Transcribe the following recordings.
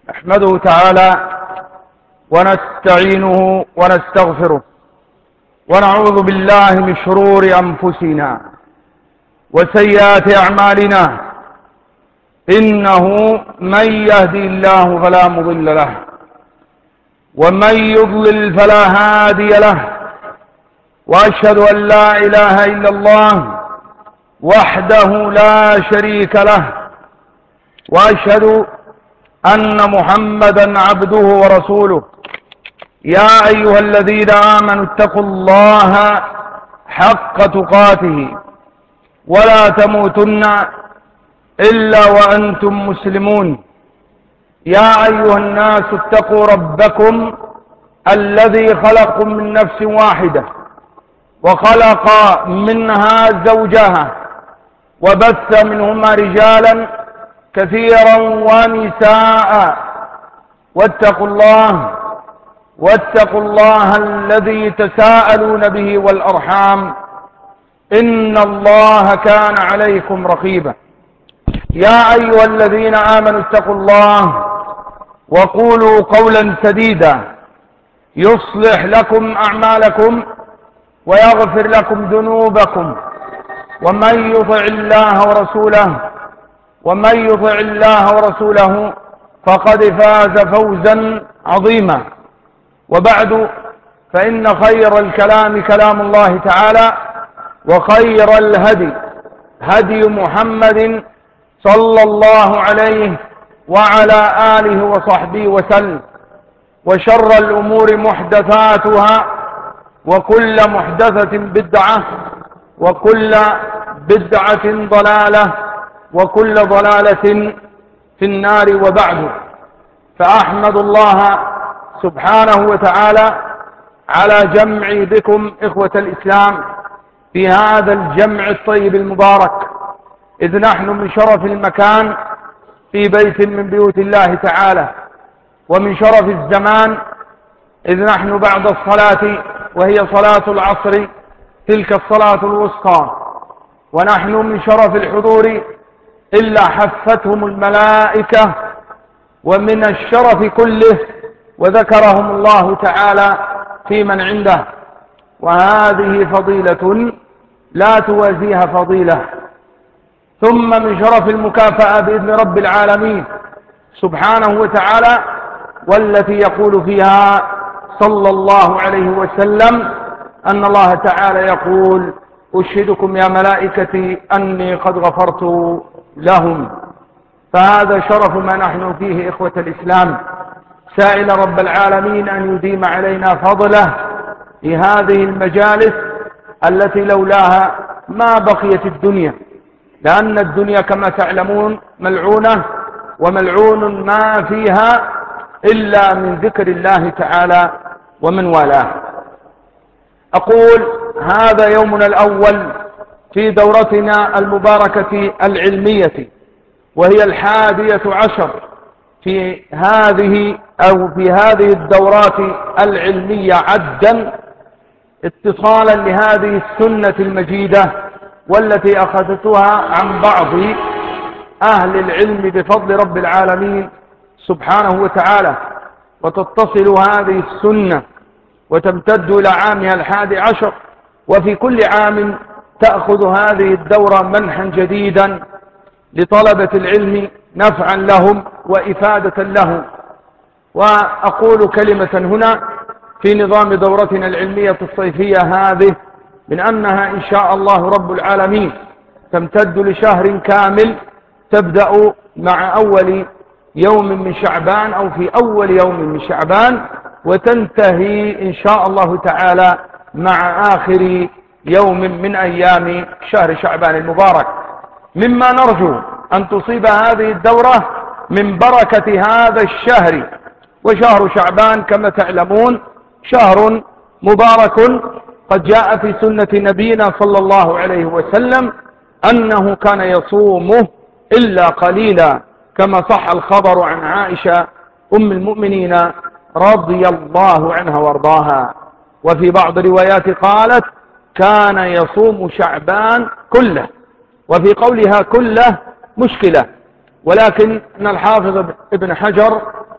نحمده تعالى ونستعينه ونستغفره ونعوذ بالله من شرور أنفسنا وسيئات أعمالنا. إنه من يهدي الله فلا مضل له ومن يضلل فلا هادي له، وأشهد أن لا إله إلا الله وحده لا شريك له، وأشهد أن محمدا عبده ورسوله. يا أيها الذين آمنوا اتقوا الله حق تقاته ولا تموتن إلا وأنتم مسلمون. يا أيها الناس اتقوا ربكم الذي خلقكم من نفس واحدة وخلق منها زوجها وبث منهما رجالا كثيرا ونساء، واتقوا الله الذي تساءلون به والأرحام، إن الله كان عليكم رقيبا. يا أيها الذين آمنوا اتقوا الله وقولوا قولا سديدا يصلح لكم أعمالكم ويغفر لكم ذنوبكم، ومن يطع الله ورسوله فقد فاز فوزا عظيما. وبعد، فإن خير الكلام كلام الله تعالى، وخير الهدي هدي محمد صلى الله عليه وعلى آله وصحبه وسلم، وشر الأمور محدثاتها، وكل محدثة بدعة، وكل بدعة ضلالة، وكل ضلالة في النار. وبعد، فأحمد الله سبحانه وتعالى على جمعي بكم إخوة الإسلام في هذا الجمع الطيب المبارك، إذ نحن من شرف المكان في بيت من بيوت الله تعالى، ومن شرف الزمان إذ نحن بعد الصلاة وهي صلاة العصر، تلك الصلاة الوسطى، ونحن من شرف الحضور إلا حفتهم الملائكة، ومن الشرف كله وذكرهم الله تعالى في من عنده، وهذه فضيلة لا توازيها فضيلة. ثم من شرف المكافأة بإذن رب العالمين سبحانه وتعالى، والتي يقول فيها صلى الله عليه وسلم أن الله تعالى يقول: أشهدكم يا ملائكتي أني قد غفرت لهم. فهذا شرف ما نحن فيه إخوة الإسلام، سائل رب العالمين أن يديم علينا فضله في هذه المجالس التي لولاها ما بقيت الدنيا، لأن الدنيا كما تعلمون ملعونة، وملعون ما فيها إلا من ذكر الله تعالى ومن والاه. أقول: هذا يومنا الأول في دورتنا المباركة العلمية، وهي 11 في هذه الدورات العلمية عدا، اتصالا لهذه السنة المجيدة والتي أخذتها عن بعض أهل العلم بفضل رب العالمين سبحانه وتعالى، وتتصل هذه السنة وتمتد إلى عامها 11، وفي كل عام تأخذ هذه الدورة منحا جديدا لطلبة العلم نفعا لهم وإفادة لهم. وأقول كلمة هنا في نظام دورتنا العلمية الصيفية هذه، من أنها إن شاء الله رب العالمين تمتد لشهر كامل، تبدأ مع أول يوم من شعبان أو في أول يوم من شعبان، وتنتهي إن شاء الله تعالى مع آخر يوم من أيام شهر شعبان المبارك. مما نرجو أن تصيب هذه الدورة من بركة هذا الشهر. وشهر شعبان كما تعلمون شهر مبارك، قد جاء في سنة نبينا صلى الله عليه وسلم أنه كان يصومه إلا قليلا، كما صح الخبر عن عائشة أم المؤمنين رضي الله عنها وارضاها. وفي بعض الروايات قالت: كان يصوم شعبان كله. وفي قولها كله مشكلة، ولكن الحافظ ابن حجر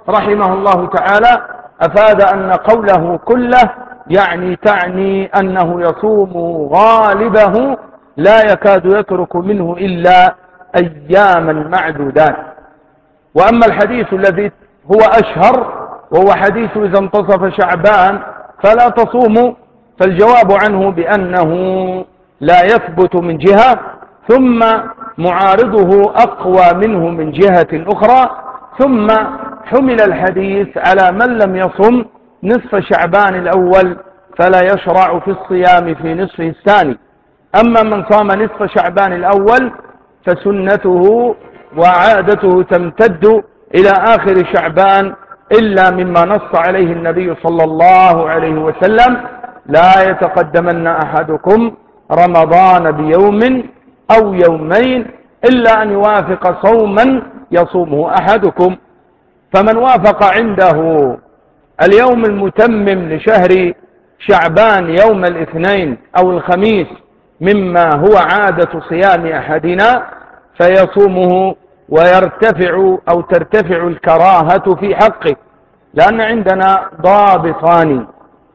رحمه الله تعالى أفاد أن قوله كله تعني أنه يصوم غالبه لا يكاد يترك منه إلا أياما معدودات. وأما الحديث الذي هو أشهر وهو حديث إذا انتصف شعبان فلا تصوموا، فالجواب عنه بأنه لا يثبت من جهة، ثم معارضه أقوى منه من جهة أخرى، ثم حمل الحديث على من لم يصم نصف شعبان الأول فلا يشرع في الصيام في نصفه الثاني. أما من صام نصف شعبان الأول فسنته وعادته تمتد إلى آخر شعبان، إلا مما نص عليه النبي صلى الله عليه وسلم: لا يتقدمن أحدكم رمضان بيوم أو يومين إلا أن يوافق صوما يصومه أحدكم. فمن وافق عنده اليوم المتمم لشهر شعبان يوم الاثنين أو الخميس مما هو عادة صيام أحدنا فيصومه، ويرتفع أو ترتفع الكراهة في حقه، لأن عندنا ضابطان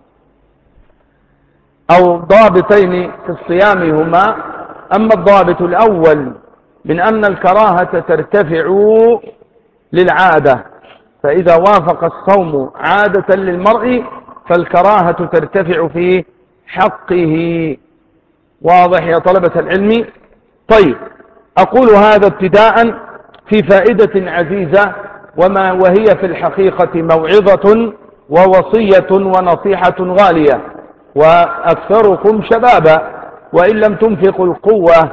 أو ضابطين في الصيام هما: أما الضابط الأول من أن الكراهة ترتفع للعادة، فإذا وافق الصوم عادة للمرء فالكراهة ترتفع في حقه. واضح يا طلبة العلم؟ طيب، أقول هذا ابتداء في فائدة عزيزة وهي في الحقيقة موعظة ووصية ونصيحة غالية. وأكثركم شبابا، وإن لم تنفقوا القوة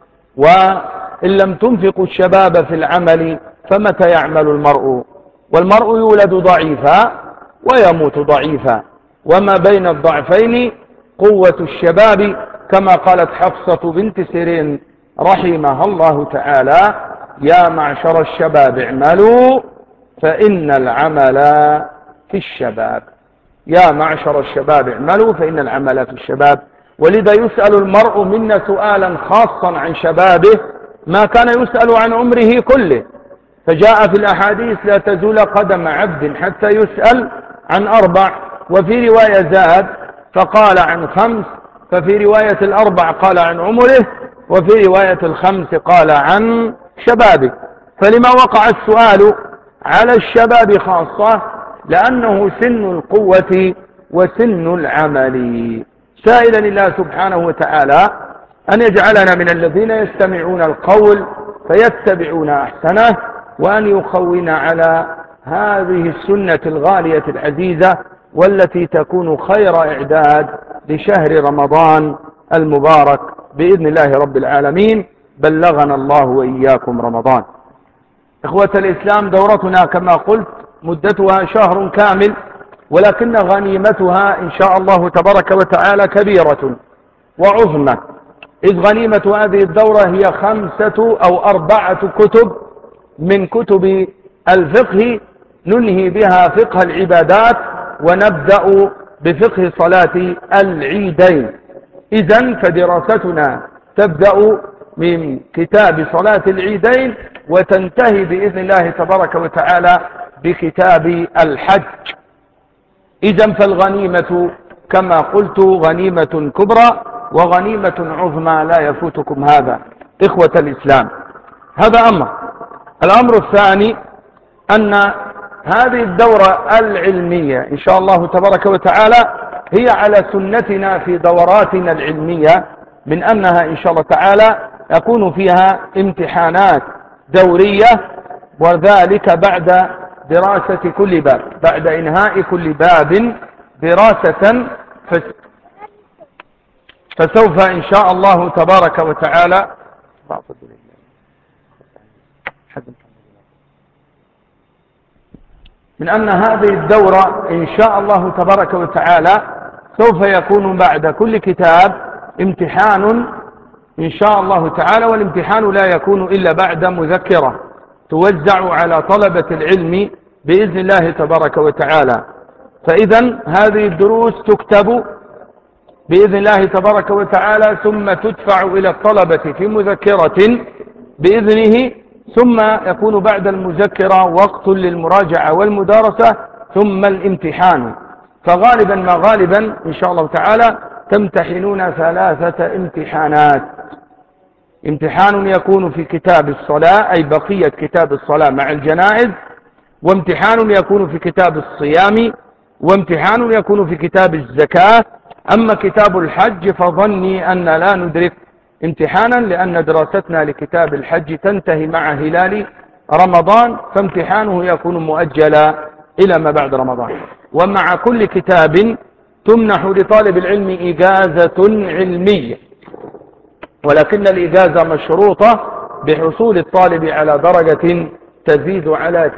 وإن لم تنفقوا الشباب في العمل فمتى يعمل المرء؟ والمرء يولد ضعيفا ويموت ضعيفا، وما بين الضعفين قوة الشباب، كما قالت حفصة بنت سيرين رحمها الله تعالى: يا معشر الشباب اعملوا فإن العمل في الشباب. يا معشر الشباب اعملوا فإن العمل في الشباب. ولذا يسأل المرء منا سؤالا خاصا عن شبابه ما كان يسأل عن عمره كله. فجاء في الأحاديث: لا تزول قدم عبد حتى يسأل عن 4، وفي رواية زاد فقال عن 5، ففي رواية 4 قال عن عمره، وفي رواية 5 قال عن شبابه. فلما وقع السؤال على الشباب خاصة؟ لأنه سن القوة وسن العمل. سائلا الله سبحانه وتعالى أن يجعلنا من الذين يستمعون القول فيتبعون أحسنه، وأن يخونا على هذه السنة الغالية العزيزة والتي تكون خير إعداد لشهر رمضان المبارك بإذن الله رب العالمين. بلغنا الله وإياكم رمضان. إخوة الإسلام، دورتنا كما قلت مدتها شهر كامل، ولكن غنيمتها إن شاء الله تبارك وتعالى كبيرة وعظمى، إذ غنيمة هذه الدورة هي 5 أو 4 كتب من كتب الفقه ننهي بها فقه العبادات، ونبدأ بفقه صلاة العيدين. إذن فدراستنا تبدأ من كتاب صلاة العيدين وتنتهي بإذن الله تبارك وتعالى بكتاب الحج. إذن فالغنيمة كما قلت غنيمة كبرى وغنيمة عظمى لا يفوتكم هذا إخوة الإسلام. هذا أمر. الأمر الثاني أن هذه الدورة العلمية إن شاء الله تبارك وتعالى هي على سنتنا في دوراتنا العلمية، من أنها إن شاء الله تعالى يكون فيها امتحانات دورية، وذلك بعد دراسة كل باب، بعد إنهاء كل باب دراسة، فسوف إن شاء الله تبارك وتعالى من أن هذه الدورة إن شاء الله تبارك وتعالى سوف يكون بعد كل كتاب امتحان إن شاء الله تعالى، والامتحان لا يكون إلا بعد مذكرة توزع على طلبة العلم بإذن الله تبارك وتعالى. فإذا هذه الدروس تكتب بإذن الله تبارك وتعالى ثم تدفع إلى الطلبة في مذكرة بإذنه ثم يكون بعد المذكرة وقت للمراجعة والمدارسة، ثم الامتحان. فغالبا ما غالبا إن شاء الله تعالى تمتحنون 3 امتحانات. امتحان يكون في كتاب الصلاة، أي بقية كتاب الصلاة مع الجنائز، وامتحان يكون في كتاب الصيام، وامتحان يكون في كتاب الزكاة. أما كتاب الحج فظني أن لا ندرك امتحانا، لأن دراستنا لكتاب الحج تنتهي مع هلال رمضان، فامتحانه يكون مؤجلا إلى ما بعد رمضان. ومع كل كتاب تمنح لطالب العلم إجازة علمية، ولكن الإجازة مشروطة بحصول الطالب على درجة تزيد على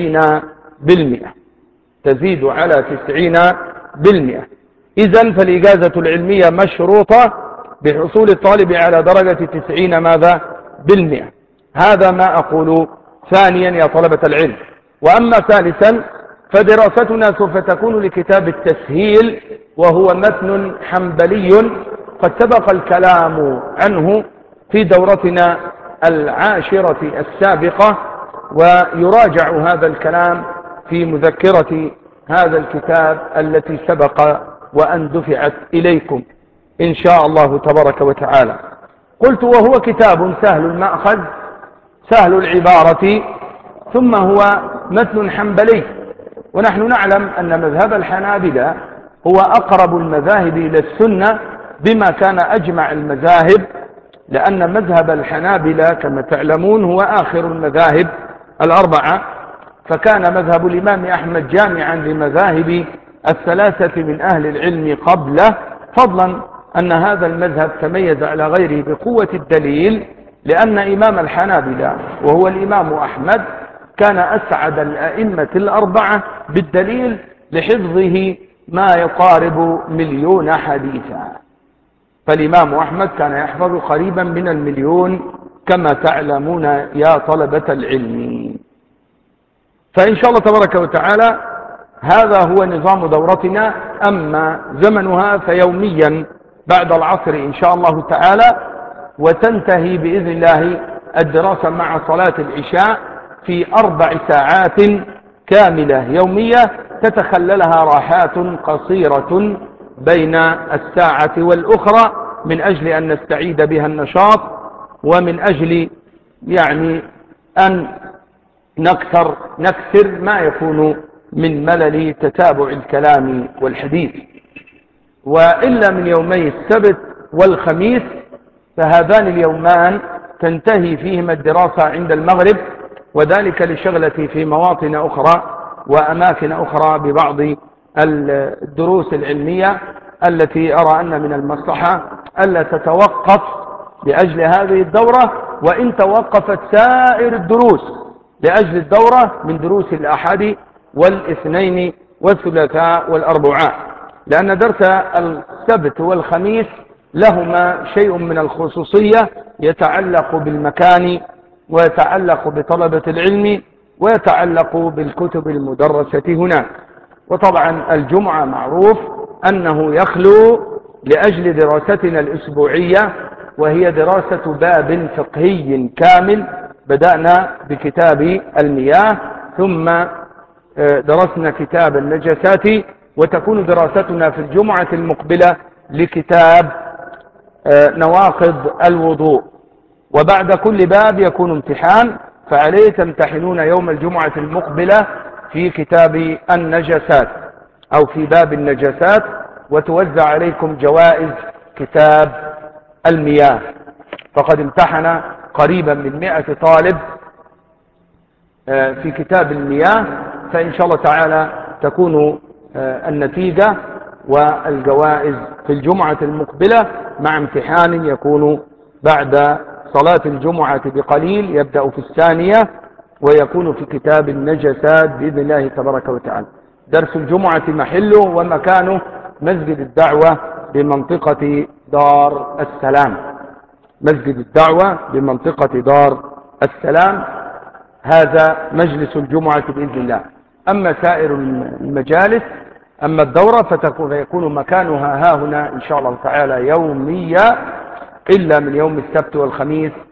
90%. تزيد على 90%. إذن فالإجازة العلمية مشروطة بحصول الطالب على درجة 90 ماذا؟ بالمئة. هذا ما أقول ثانيا يا طلبة العلم. وأما ثالثا فدراستنا سوف تكون لكتاب التسهيل، وهو متن حنبلي قد سبق الكلام عنه في دورتنا 10 السابقة، ويراجع هذا الكلام في مذكرة هذا الكتاب التي سبق وأن دفعت إليكم إن شاء الله تبارك وتعالى. قلت وهو كتاب سهل المأخذ سهل العبارة، ثم هو متن حنبلي، ونحن نعلم أن مذهب الحنابلة هو أقرب المذاهب إلى السنة بما كان أجمع المذاهب، لأن مذهب الحنابلة كما تعلمون هو آخر المذاهب الأربعة، فكان مذهب الإمام أحمد جامعا لمذاهب 3 من أهل العلم قبله، فضلا أن هذا المذهب تميز على غيره بقوة الدليل، لأن إمام الحنابلة وهو الإمام أحمد كان أسعد الأئمة الأربعة بالدليل لحفظه ما يقارب 1,000,000 حديثا. فالإمام أحمد كان يحفظ قريبا من 1,000,000 كما تعلمون يا طلبة العلم. فإن شاء الله تبارك وتعالى هذا هو نظام دورتنا. أما زمنها فيوميا بعد العصر إن شاء الله تعالى، وتنتهي بإذن الله الدراسة مع صلاة العشاء في 4 ساعات كاملة يومية، تتخللها راحات قصيرة بين الساعة والأخرى، من أجل أن نستعيد بها النشاط، ومن أجل يعني أن نكسر ما يكون من ملل تتابع الكلام والحديث. وإلا من يومي السبت والخميس، فهذان اليومان تنتهي فيهما الدراسة عند المغرب، وذلك لشغلتي في مواطن أخرى وأماكن أخرى ببعض الدروس العلمية التي أرى أن من المصلحة ألا تتوقف لأجل هذه الدورة، وإن توقفت سائر الدروس لأجل الدورة من دروس الأحد والاثنين والثلاثاء والأربعاء، لأن درس السبت والخميس لهما شيء من الخصوصية يتعلق بالمكان، ويتعلق بطلبة العلم، ويتعلق بالكتب المدرسة هناك. وطبعا الجمعة معروف أنه يخلو لأجل دراستنا الأسبوعية، وهي دراسة باب فقهي كامل. بدأنا بكتاب المياه، ثم درسنا كتاب النجاسات، وتكون دراستنا في الجمعة المقبلة لكتاب نواقض الوضوء. وبعد كل باب يكون امتحان، فعليه تمتحنون يوم الجمعة المقبلة في كتاب النجاسات أو في باب النجاسات، وتوزع عليكم جوائز كتاب المياه. فقد امتحن قريبا من 100 طالب في كتاب المياه، فإن شاء الله تعالى تكون النتيجة والجوائز في الجمعة المقبلة، مع امتحان يكون بعد صلاة الجمعة بقليل، يبدأ في 2 ويكون في كتاب النجاسات بإذن الله تبارك وتعالى. درس الجمعة محله ومكانه مسجد الدعوة بمنطقة دار السلام. مسجد الدعوة بمنطقة دار السلام، هذا مجلس الجمعة بإذن الله. أما سائر المجالس، أما الدورة فيكون مكانها ها هنا إن شاء الله تعالى يوميا، إلا من يوم السبت والخميس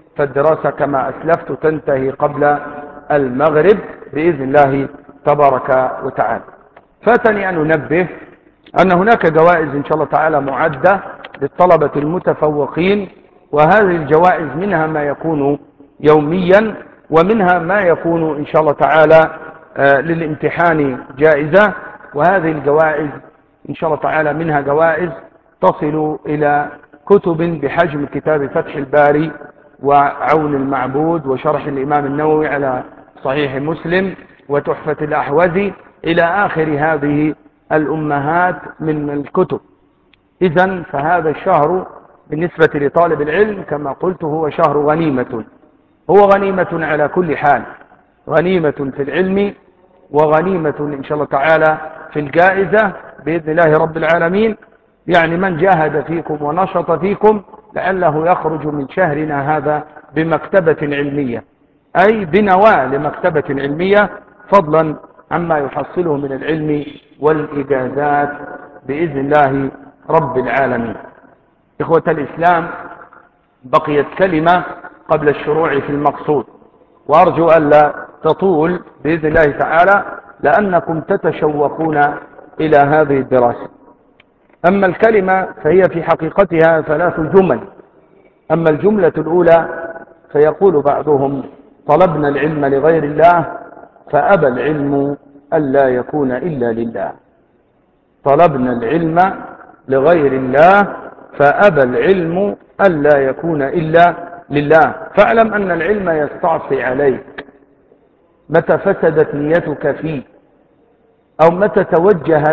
فالدراسة كما أسلفت تنتهي قبل المغرب بإذن الله تبارك وتعالى. فاتني أن أنبه أن هناك جوائز إن شاء الله تعالى معدة للطلبة المتفوقين، وهذه الجوائز منها ما يكون يوميا، ومنها ما يكون إن شاء الله تعالى للامتحان جائزة. وهذه الجوائز إن شاء الله تعالى منها جوائز تصل إلى كتب بحجم كتاب فتح الباري وعون المعبود وشرح الإمام النووي على صحيح مسلم وتحفة الأحوذي إلى آخر هذه الأمهات من الكتب. إذن فهذا الشهر بالنسبة لطالب العلم كما قلت هو شهر غنيمة، هو غنيمة على كل حال، غنيمة في العلم وغنيمة إن شاء الله تعالى في الجائزة بإذن الله رب العالمين. يعني من جاهد فيكم ونشط فيكم لعله يخرج من شهرنا هذا بمكتبة علمية، أي بنواة لمكتبة علمية، فضلا عما يحصله من العلم والإجازات بإذن الله رب العالمين. إخوة الإسلام، بقيت كلمة قبل الشروع في المقصود، وأرجو ألا تطول بإذن الله تعالى لأنكم تتشوقون إلى هذه الدراسة. أما الكلمة فهي في حقيقتها 3 جمل. أما الجملة الأولى فيقول بعضهم: طلبنا العلم لغير الله فأبى العلم ألا يكون إلا لله. طلبنا العلم لغير الله فأبى العلم ألا يكون إلا لله. فاعلم أن العلم يستعصي عليك متى فسدت نيتك فيه، أو متى توجهت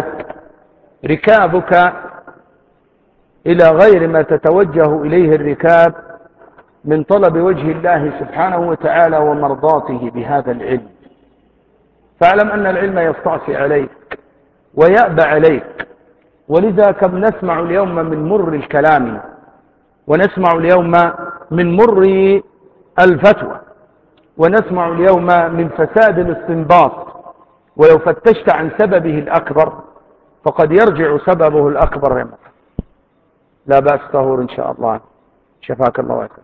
ركابك إلى غير ما تتوجه إليه الركاب من طلب وجه الله سبحانه وتعالى ومرضاته بهذا العلم. فاعلم أن العلم يستعصي عليك ويأبى عليك. ولذا كم نسمع اليوم من مر الكلام، ونسمع اليوم من مر الفتوى، ونسمع اليوم من فساد الاستنباط. ولو فتشت عن سببه الأكبر فقد يرجع سببه الأكبر. لا بأس طهور إن شاء الله، شفاك الله وعافاك.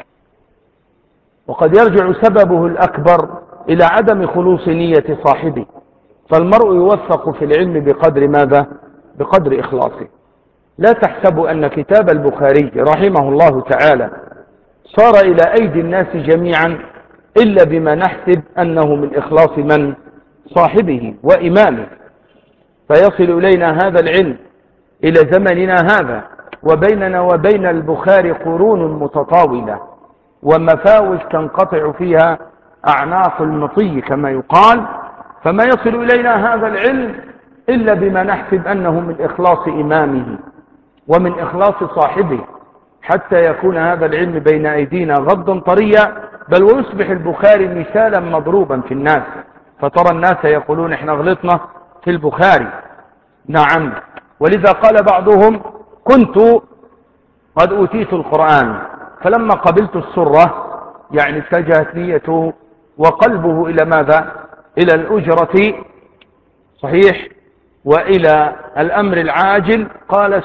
وقد يرجع سببه الأكبر إلى عدم خلوص نية صاحبه. فالمرء يوفق في العلم بقدر ماذا؟ بقدر إخلاصه. لا تحسب أن كتاب البخاري رحمه الله تعالى صار إلى أيدي الناس جميعا إلا بما نحسب أنه من إخلاص من؟ صاحبه وإمامه. فيصل إلينا هذا العلم إلى زمننا هذا، وبيننا وبين البخاري قرون متطاولة ومفاوز تنقطع فيها أعناق المطي كما يقال. فما يصل إلينا هذا العلم إلا بما نحسب أنه من إخلاص إمامه ومن إخلاص صاحبه، حتى يكون هذا العلم بين أيدينا غضا طريا، بل ويصبح البخاري مثالا مضروبا في الناس. فترى الناس يقولون احنا غلطنا في البخاري. نعم. ولذا قال بعضهم: كنت قد أوتيت القرآن فلما قبلت السرة، يعني اتجهت نيته وقلبه إلى ماذا؟ إلى الأجرة، صحيح، وإلى الأمر العاجل، قال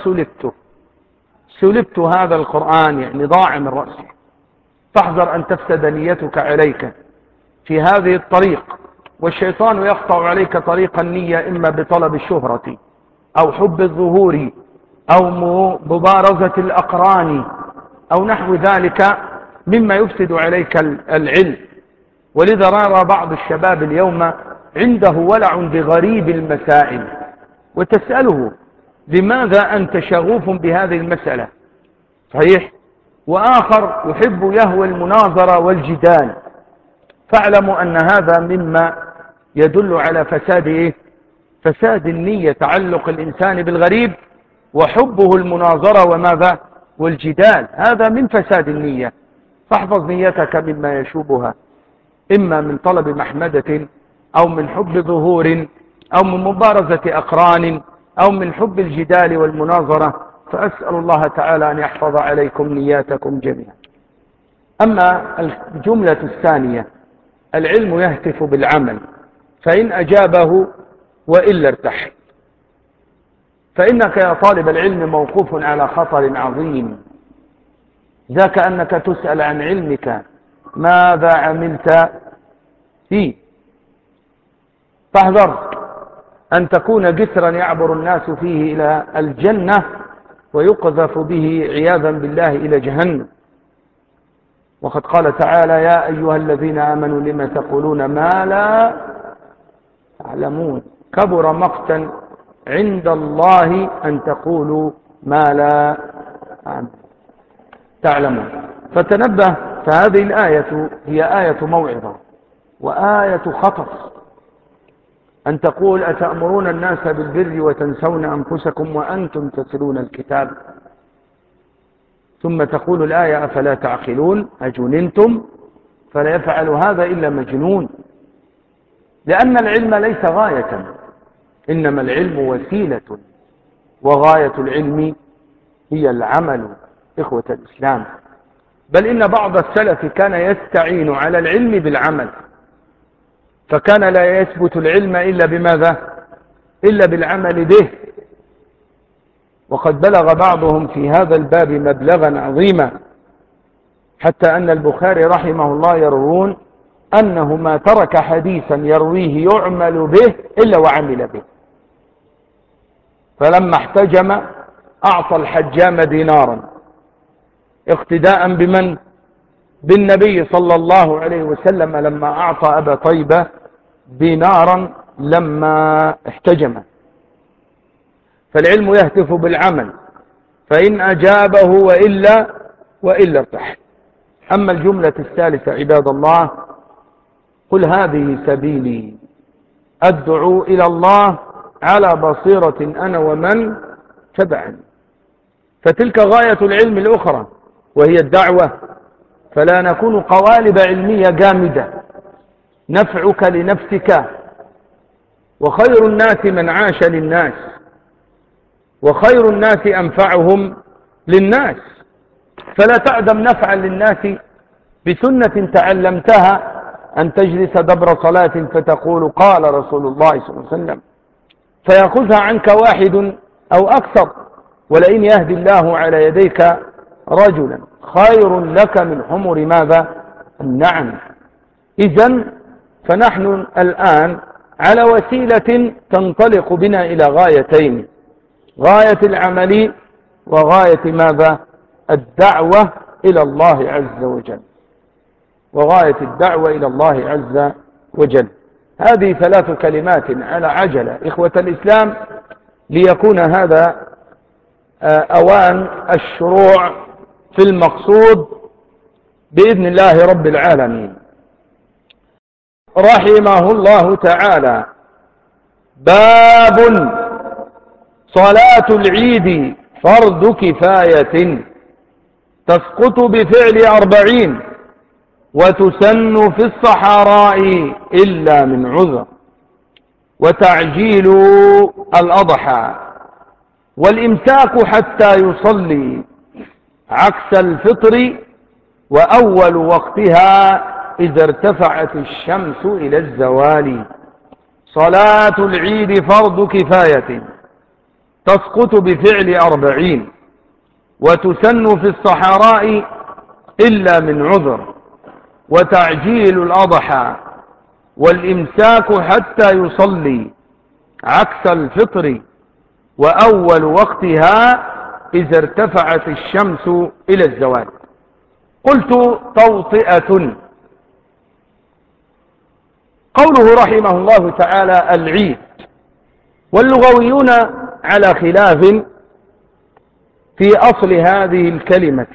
سلبت هذا القرآن، يعني ضاع من رأسي. فاحذر أن تفسد نيتك عليك في هذه الطريق، والشيطان يقطع عليك طريق النية إما بطلب الشهرة أو حب الظهور أو مبارزة الأقران أو نحو ذلك مما يفسد عليك العلم. ولذا رأى بعض الشباب اليوم عنده ولع بغريب المسائل، وتسأله: لماذا أنت شغوف بهذه المسألة؟ صحيح. وآخر يحب يهوى المناظرة والجدال. فاعلموا أن هذا مما يدل على فساد النية، تعلق الإنسان بالغريب وحبه المناظرة وماذا؟ والجدال. هذا من فساد النية. فاحفظ نيتك مما يشوبها، إما من طلب محمدة أو من حب ظهور أو من مبارزة أقران أو من حب الجدال والمناظرة. فأسأل الله تعالى أن يحفظ عليكم نياتكم جميعا. أما الجملة الثانية: العلم يهتف بالعمل، فإن أجابه وإلا ارتحل. فإنك يا طالب العلم موقوف على خطر عظيم. ذاك أنك تسأل عن علمك ماذا عملت فيه. فاحذر أن تكون جسرا يعبر الناس فيه إلى الجنة ويقذف به عياذا بالله إلى جهنم. وقد قال تعالى: يا أيها الذين آمنوا لم تقولون ما لا تعلمون كبر مقتا عند الله أن تقولوا ما لا تعلمون. فتنبه، فهذه الآية هي آية موعظة وآية خطر، أن تقول: أتأمرون الناس بالبر وتنسون أنفسكم وأنتم تتلون الكتاب. ثم تقول الآية: أفلا تعقلون أجننتم؟ فلا يفعل هذا إلا مجنون. لأن العلم ليس غاية، إنما العلم وسيلة، وغاية العلم هي العمل. إخوة الإسلام، بل إن بعض السلف كان يستعين على العلم بالعمل، فكان لا يثبت العلم إلا بماذا؟ إلا بالعمل به. وقد بلغ بعضهم في هذا الباب مبلغا عظيما، حتى أن البخاري رحمه الله يروون أنه ما ترك حديثا يرويه يعمل به إلا وعمل به. فلما احتجم أعطى الحجام دينارا اقتداء بمن؟ بالنبي صلى الله عليه وسلم، لما أعطى أبا طيبة دينارا لما احتجم. فالعلم يهتف بالعمل، فإن أجابه وإلا ارتاح. أما الجملة الثالثة عباد الله: قل هذه سبيلي أدعو إلى الله على بصيرة أنا ومن تبعني. فتلك غاية العلم الأخرى وهي الدعوة، فلا نكون قوالب علمية جامدة نفعك لنفسك، وخير الناس من عاش للناس، وخير الناس أنفعهم للناس. فلا تعدم نفعا للناس بسنة تعلمتها، أن تجلس دبر صلاة فتقول قال رسول الله صلى الله عليه وسلم، فيأخذها عنك واحد أو أكثر، ولئن يهدي الله على يديك رجلا خير لك من حمر ماذا؟ النعم. إذن فنحن الآن على وسيلة تنطلق بنا إلى غايتين: غاية العمل وغاية ماذا؟ الدعوة إلى الله عز وجل. وغاية الدعوة إلى الله عز وجل. هذه 3 كلمات على عجلة إخوة الإسلام، ليكون هذا أوان الشروع في المقصود بإذن الله رب العالمين. رحمه الله تعالى: باب صلاة العيد فرض كفاية تسقط بفعل 40 وتسن في الصحراء إلا من عذر، وتعجيل الأضحى، والإمساك حتى يصلي عكس الفطر، وأول وقتها إذا ارتفعت الشمس إلى الزوال. صلاة العيد فرض كفاية تسقط بفعل 40 وتسن في الصحراء إلا من عذر، وتعجيل الأضحى، والإمساك حتى يصلي عكس الفطر، وأول وقتها إذا ارتفعت الشمس إلى الزوال. قلت: توطئة. قوله رحمه الله تعالى العيد، واللغويون على خلاف في أصل هذه الكلمة،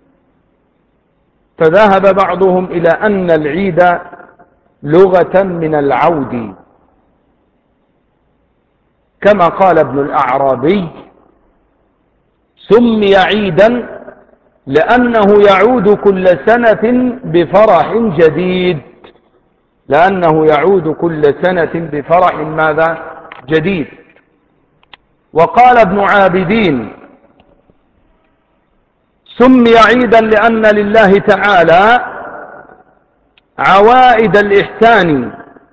فذهب بعضهم إلى أن العيد لغة من العود، كما قال ابن الأعرابي: سمي عيدا لأنه يعود كل سنة بفرح جديد. لأنه يعود كل سنة بفرح ماذا؟ جديد. وقال ابن عابدين: سمي عيدا لأن لله تعالى عوائد الإحسان،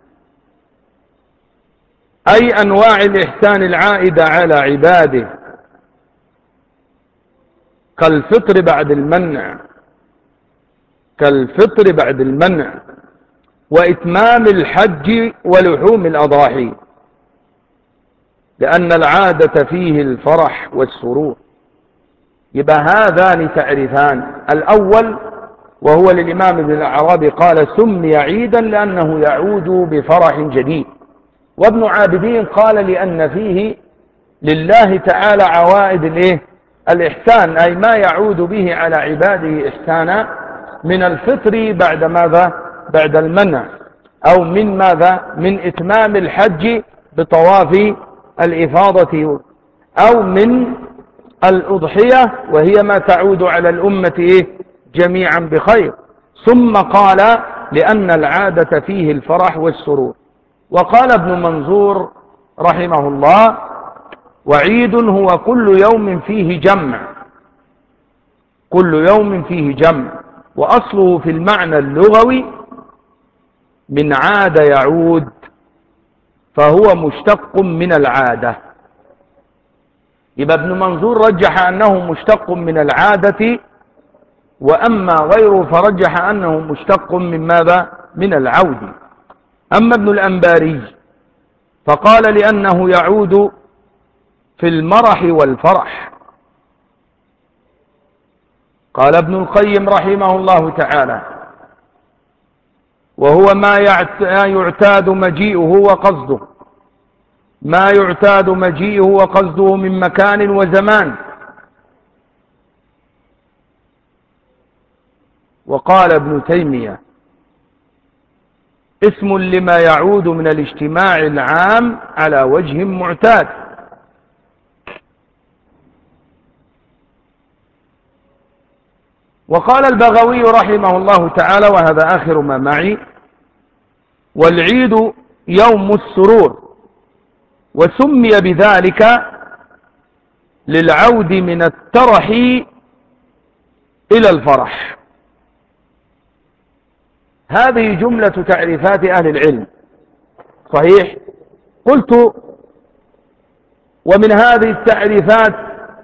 أي أنواع الإحسان العائدة على عباده، كالفطر بعد المنع كالفطر بعد المنع وإتمام الحج ولحوم الأضاحي، لأن العادة فيه الفرح والسرور. يبقى هذان تعريفان. الأول وهو للإمام ابن الأعرابي قال سمي عيدا لأنه يعود بفرح جديد. وابن عابدين قال لأن فيه لله تعالى عوائد الإحسان، أي ما يعود به على عباده إحسانا من الفطر بعد ماذا؟ بعد المنع، أو من ماذا؟ من إتمام الحج بطواف الإفاضة، أو من الأضحية وهي ما تعود على الأمة جميعا بخير. ثم قال لأن العادة فيه الفرح والسرور. وقال ابن منظور رحمه الله وعيد هو كل يوم فيه جمع، كل يوم فيه جمع، وأصله في المعنى اللغوي من عاد يعود، فهو مشتق من العادة. يبقى ابن منظور رجح أنه مشتق من العادة، وأما غيره فرجح أنه مشتق من ماذا؟ من العود. أما ابن الأنباري فقال لأنه يعود في المرح والفرح. قال ابن القيم رحمه الله تعالى وهو ما يعتاد مجيئه وقصده، ما يعتاد مجيئه وقصده من مكان وزمان. وقال ابن تيمية اسم لما يعود من الاجتماع العام على وجه معتاد. وقال البغوي رحمه الله تعالى وهذا آخر ما معي والعيد يوم السرور، وسمي بذلك للعود من الترح إلى الفرح. هذه جملة تعريفات أهل العلم. صحيح؟ قلت ومن هذه التعريفات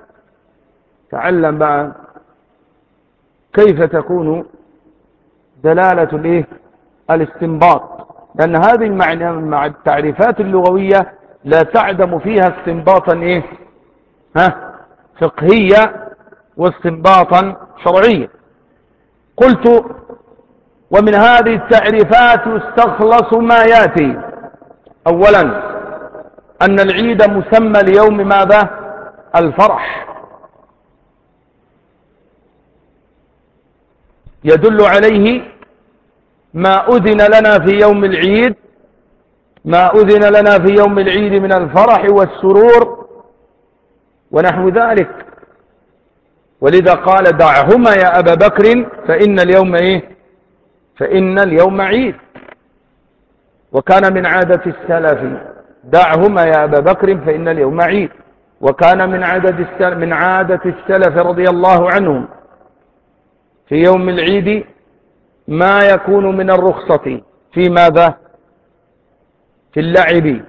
تعلم بقى كيف تكون دلالة الاستنباط، لأن هذه مع التعريفات اللغوية لا تعدم فيها استنباطا فقهية واستنباطا شرعيا. قلت ومن هذه التعريفات يستخلص ما ياتي. أولا أن العيد مسمى ليوم ماذا؟ الفرح، يدل عليه ما أذن لنا في يوم العيد، ما أذن لنا في يوم العيد من الفرح والسرور ونحو ذلك. ولذا قال دعهما يا أبا بكر فإن اليوم فإن اليوم عيد. وكان من عادة السلف دعهما يا أبا بكر فإن اليوم عيد. وكان من عادة السلف رضي الله عنهم في يوم العيد ما يكون من الرخصة في ماذا؟ في اللعب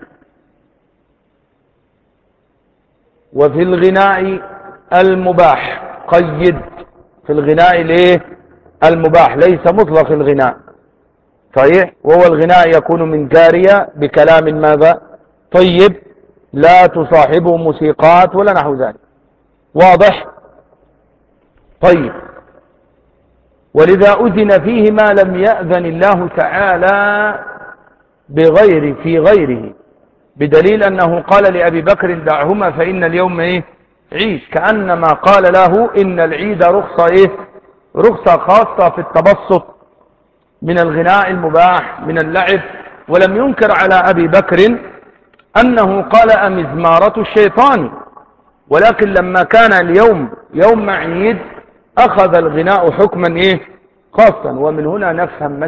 وفي الغناء المباح. قيد في الغناء المباح، ليس مطلق الغناء. صحيح؟ وهو الغناء يكون من جارية بكلام ماذا؟ طيب لا تصاحبه موسيقات ولا نحو ذلك. واضح؟ طيب. ولذا أذن فيه ما لم يأذن الله تعالى في غيره، بدليل أنه قال لأبي بكر دعهما فإن اليوم عيد، كأنما قال له إن العيد رخصة خاصة في التبسط من الغناء المباح من اللعب. ولم ينكر على أبي بكر أنه قال أمزمارة الشيطان، ولكن لما كان اليوم يوم عيد أخذ الغناء حكما خاصا. ومن هنا نفهم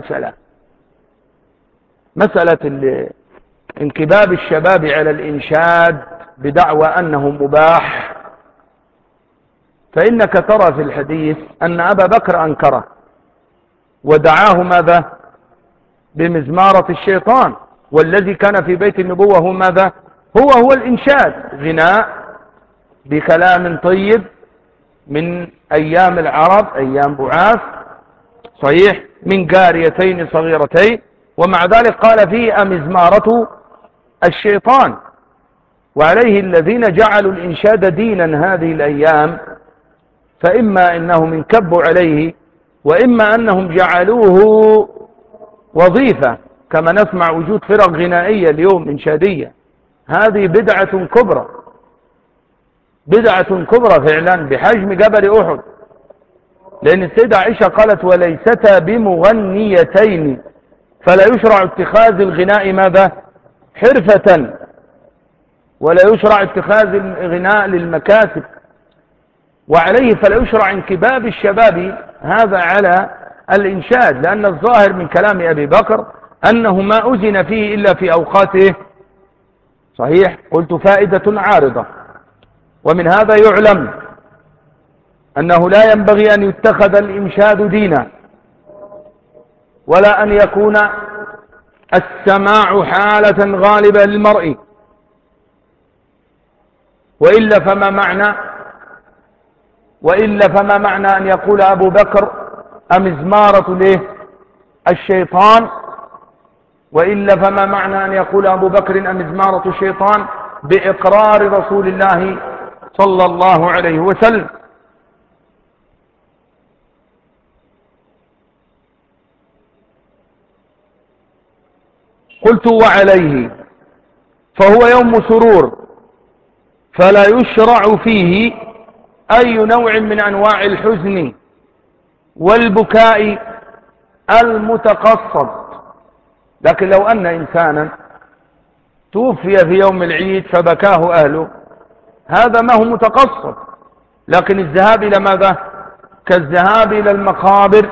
مسألة انكباب الشباب على الإنشاد بدعوى أنه مباح. فإنك ترى في الحديث أن أبا بكر أنكره ودعاه ماذا؟ بمزمارة الشيطان. والذي كان في بيت النبوة هو ماذا؟ هو الإنشاد، غناء بكلام طيب من أيام العرب، أيام بعاث، صحيح، من جاريتين صغيرتين، ومع ذلك قال فيه أمزمارة الشيطان. وعليه الذين جعلوا الإنشاد دينا هذه الأيام، فإما أنهم انكبوا عليه، وإما أنهم جعلوه وظيفة، كما نسمع وجود فرق غنائية اليوم إنشادية. هذه بدعة كبرى، بدعة كبرى فعلا بحجم جبل أحد. لأن السيدة عائشة قالت وليستا بمغنيتين، فلا يشرع اتخاذ الغناء ماذا؟ حرفة، ولا يشرع اتخاذ الغناء للمكاسب. وعليه فلا يشرع انكباب الشباب هذا على الإنشاد، لأن الظاهر من كلام أبي بكر أنه ما أذن فيه إلا في أوقاته. صحيح. قلت فائدة عارضة. ومن هذا يعلم أنه لا ينبغي أن يتخذ الإنشاد دينا، ولا أن يكون السماع حالة غالبة للمرء، وإلا فما معنى أن يقول أبو بكر أمزمارة له الشيطان، وإلا فما معنى أن يقول أبو بكر أمزمارة الشيطان بإقرار رسول الله صلى الله عليه وسلم. قلت وعليه فهو يوم سرور، فلا يشرع فيه أي نوع من أنواع الحزن والبكاء المتقصد. لكن لو أن إنسانا توفي في يوم العيد فبكاه أهله، هذا ما هو متقصد. لكن الذهاب إلى ماذا؟ كالذهاب إلى المقابر،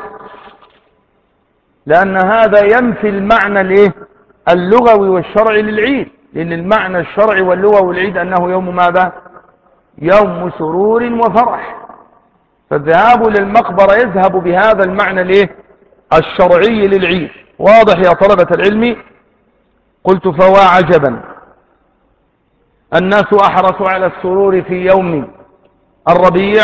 لأن هذا ينفي المعنى اللغوي والشرعي للعيد. لأن المعنى الشرعي واللغوي والعيد أنه يوم ماذا؟ يوم سرور وفرح. فالذهاب للمقبرة يذهب بهذا المعنى الشرعي للعيد. واضح يا طلبة العلم؟ قلت فوا عجبا، الناس أحرصوا على السرور في يوم الربيع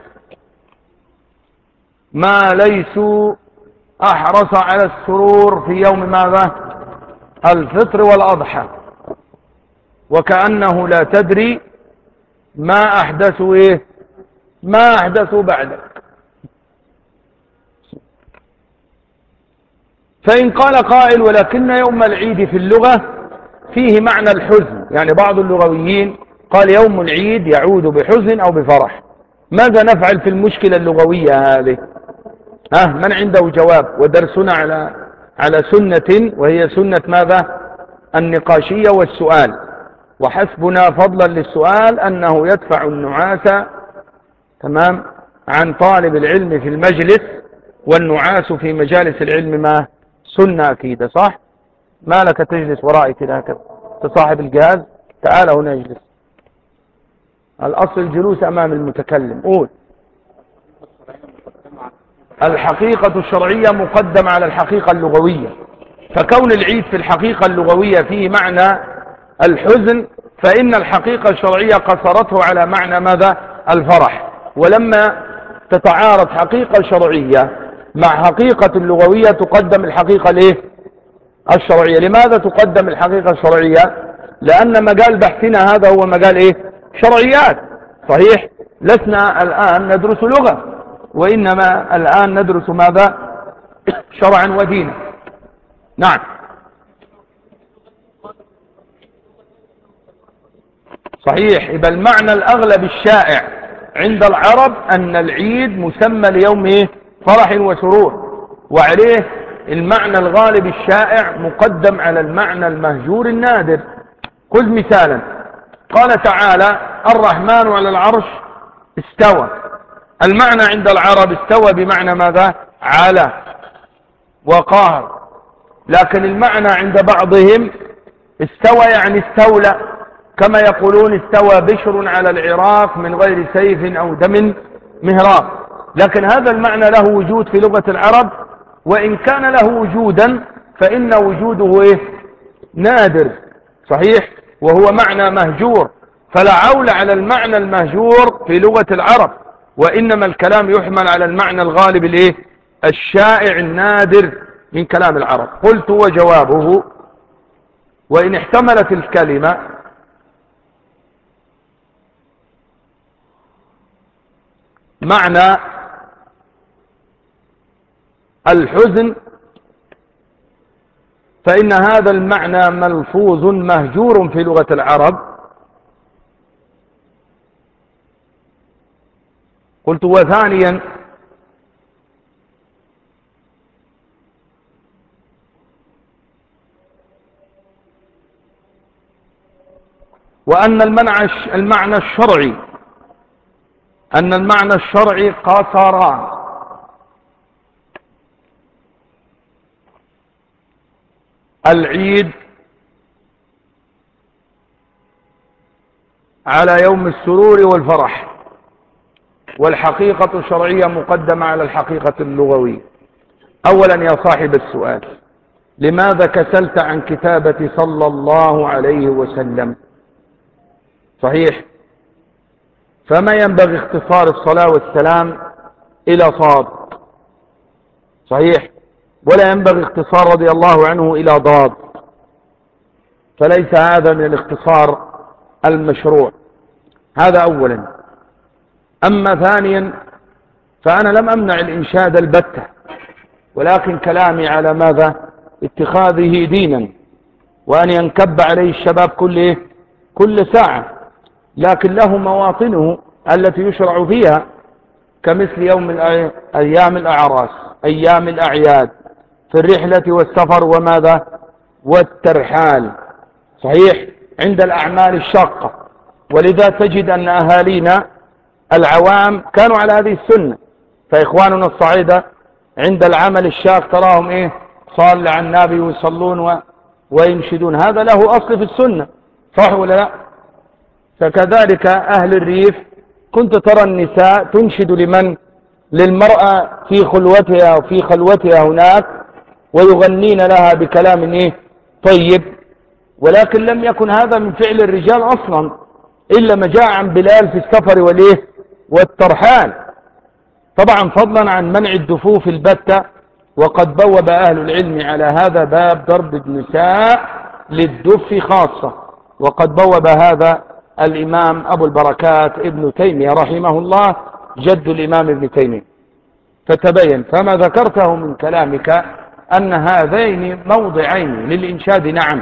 ما ليسوا أحرص على السرور في يوم ماذا؟ الفطر والأضحى. وكأنه لا تدري ما أحدثوا بعدك. فإن قال قائل ولكن يوم العيد في اللغة فيه معنى الحزن، يعني بعض اللغويين قال يوم العيد يعود بحزن أو بفرح، ماذا نفعل في المشكلة اللغوية هذه؟ من عنده جواب؟ ودرسنا على سنة، وهي سنة ماذا؟ النقاشية والسؤال. وحسبنا فضلا للسؤال أنه يدفع النعاس تمام عن طالب العلم في المجلس، والنعاس في مجالس العلم ما سنة أكيدة. صح؟ ما لك تجلس ورائي كده هكذا تصاحب الجهاز؟ تعال هنا اجلس. الأصل الجلوس أمام المتكلم. قول. الحقيقة الشرعية مقدمة على الحقيقة اللغوية، فكون العيد في الحقيقة اللغوية فيه معنى الحزن، فإن الحقيقة الشرعية قصرته على معنى ماذا؟ الفرح. ولما تتعارض حقيقة شرعية مع حقيقة اللغوية تقدم الحقيقة الشرعية. لماذا تقدم الحقيقة الشرعية؟ لأن مجال بحثنا هذا هو مجال شرعيات. صحيح. لسنا الآن ندرس لغة، وإنما الآن ندرس ماذا؟ شرعا ودينا. نعم. صحيح. يبقى المعنى الأغلب الشائع عند العرب أن العيد مسمى ليوم فرح وسرور، وعليه المعنى الغالب الشائع مقدم على المعنى المهجور النادر. خذ مثالا، قال تعالى الرحمن على العرش استوى. المعنى عند العرب استوى بمعنى ماذا؟ على وقهر. لكن المعنى عند بعضهم استوى يعني استولى، كما يقولون استوى بشر على العراق من غير سيف أو دم مهراق. لكن هذا المعنى له وجود في لغة العرب، وإن كان له وجودا فإن وجوده نادر. صحيح. وهو معنى مهجور، فلا عول على المعنى المهجور في لغة العرب، وإنما الكلام يحمل على المعنى الغالب الشائع النادر من كلام العرب. قلت وجوابه: وإن احتملت الكلمة معنى الحزن فإن هذا المعنى ملفوظ مهجور في لغة العرب. قلت وثانيا وأن المعنى الشرعي قصران: العيد على يوم السرور والفرح، والحقيقة الشرعية مقدمة على الحقيقة اللغوية. أولا يا صاحب السؤال، لماذا كسلت عن كتابة صلى الله عليه وسلم؟ صحيح، فما ينبغي اختصار الصلاة والسلام إلى صاد، صحيح، ولا ينبغي اختصار رضي الله عنه إلى ضاد، فليس هذا من الاختصار المشروع. هذا أولا. أما ثانيا فأنا لم أمنع الإنشاد البتة، ولكن كلامي على ماذا؟ اتخاذه دينا، وأن ينكب عليه الشباب كل ساعة، لكن له مواطنه التي يشرع فيها، كمثل أيام الأعراس، أيام الأعياد، في الرحلة والسفر وماذا؟ والترحال، صحيح، عند الأعمال الشاقة. ولذا تجد أن أهالينا العوام كانوا على هذه السنة، فإخواننا الصعيدة عند العمل الشاق تراهم صال على النبي ويصلون وينشدون، هذا له أصل في السنة، صح ولا لا؟ فكذلك أهل الريف كنت ترى النساء تنشد للمرأة في خلوتها هناك، ويغنين لها بكلام طيب، ولكن لم يكن هذا من فعل الرجال أصلا، إلا ما جاء عن بلال في السفر والترحال. طبعا فضلا عن منع الدفوف البتة، وقد بوب أهل العلم على هذا باب ضرب النساء للدف خاصة، وقد بوب هذا الإمام أبو البركات ابن تيمية رحمه الله، جد الإمام ابن تيمية. فتبين فما ذكرته من كلامك أن هذين موضعين للإنشاد، نعم،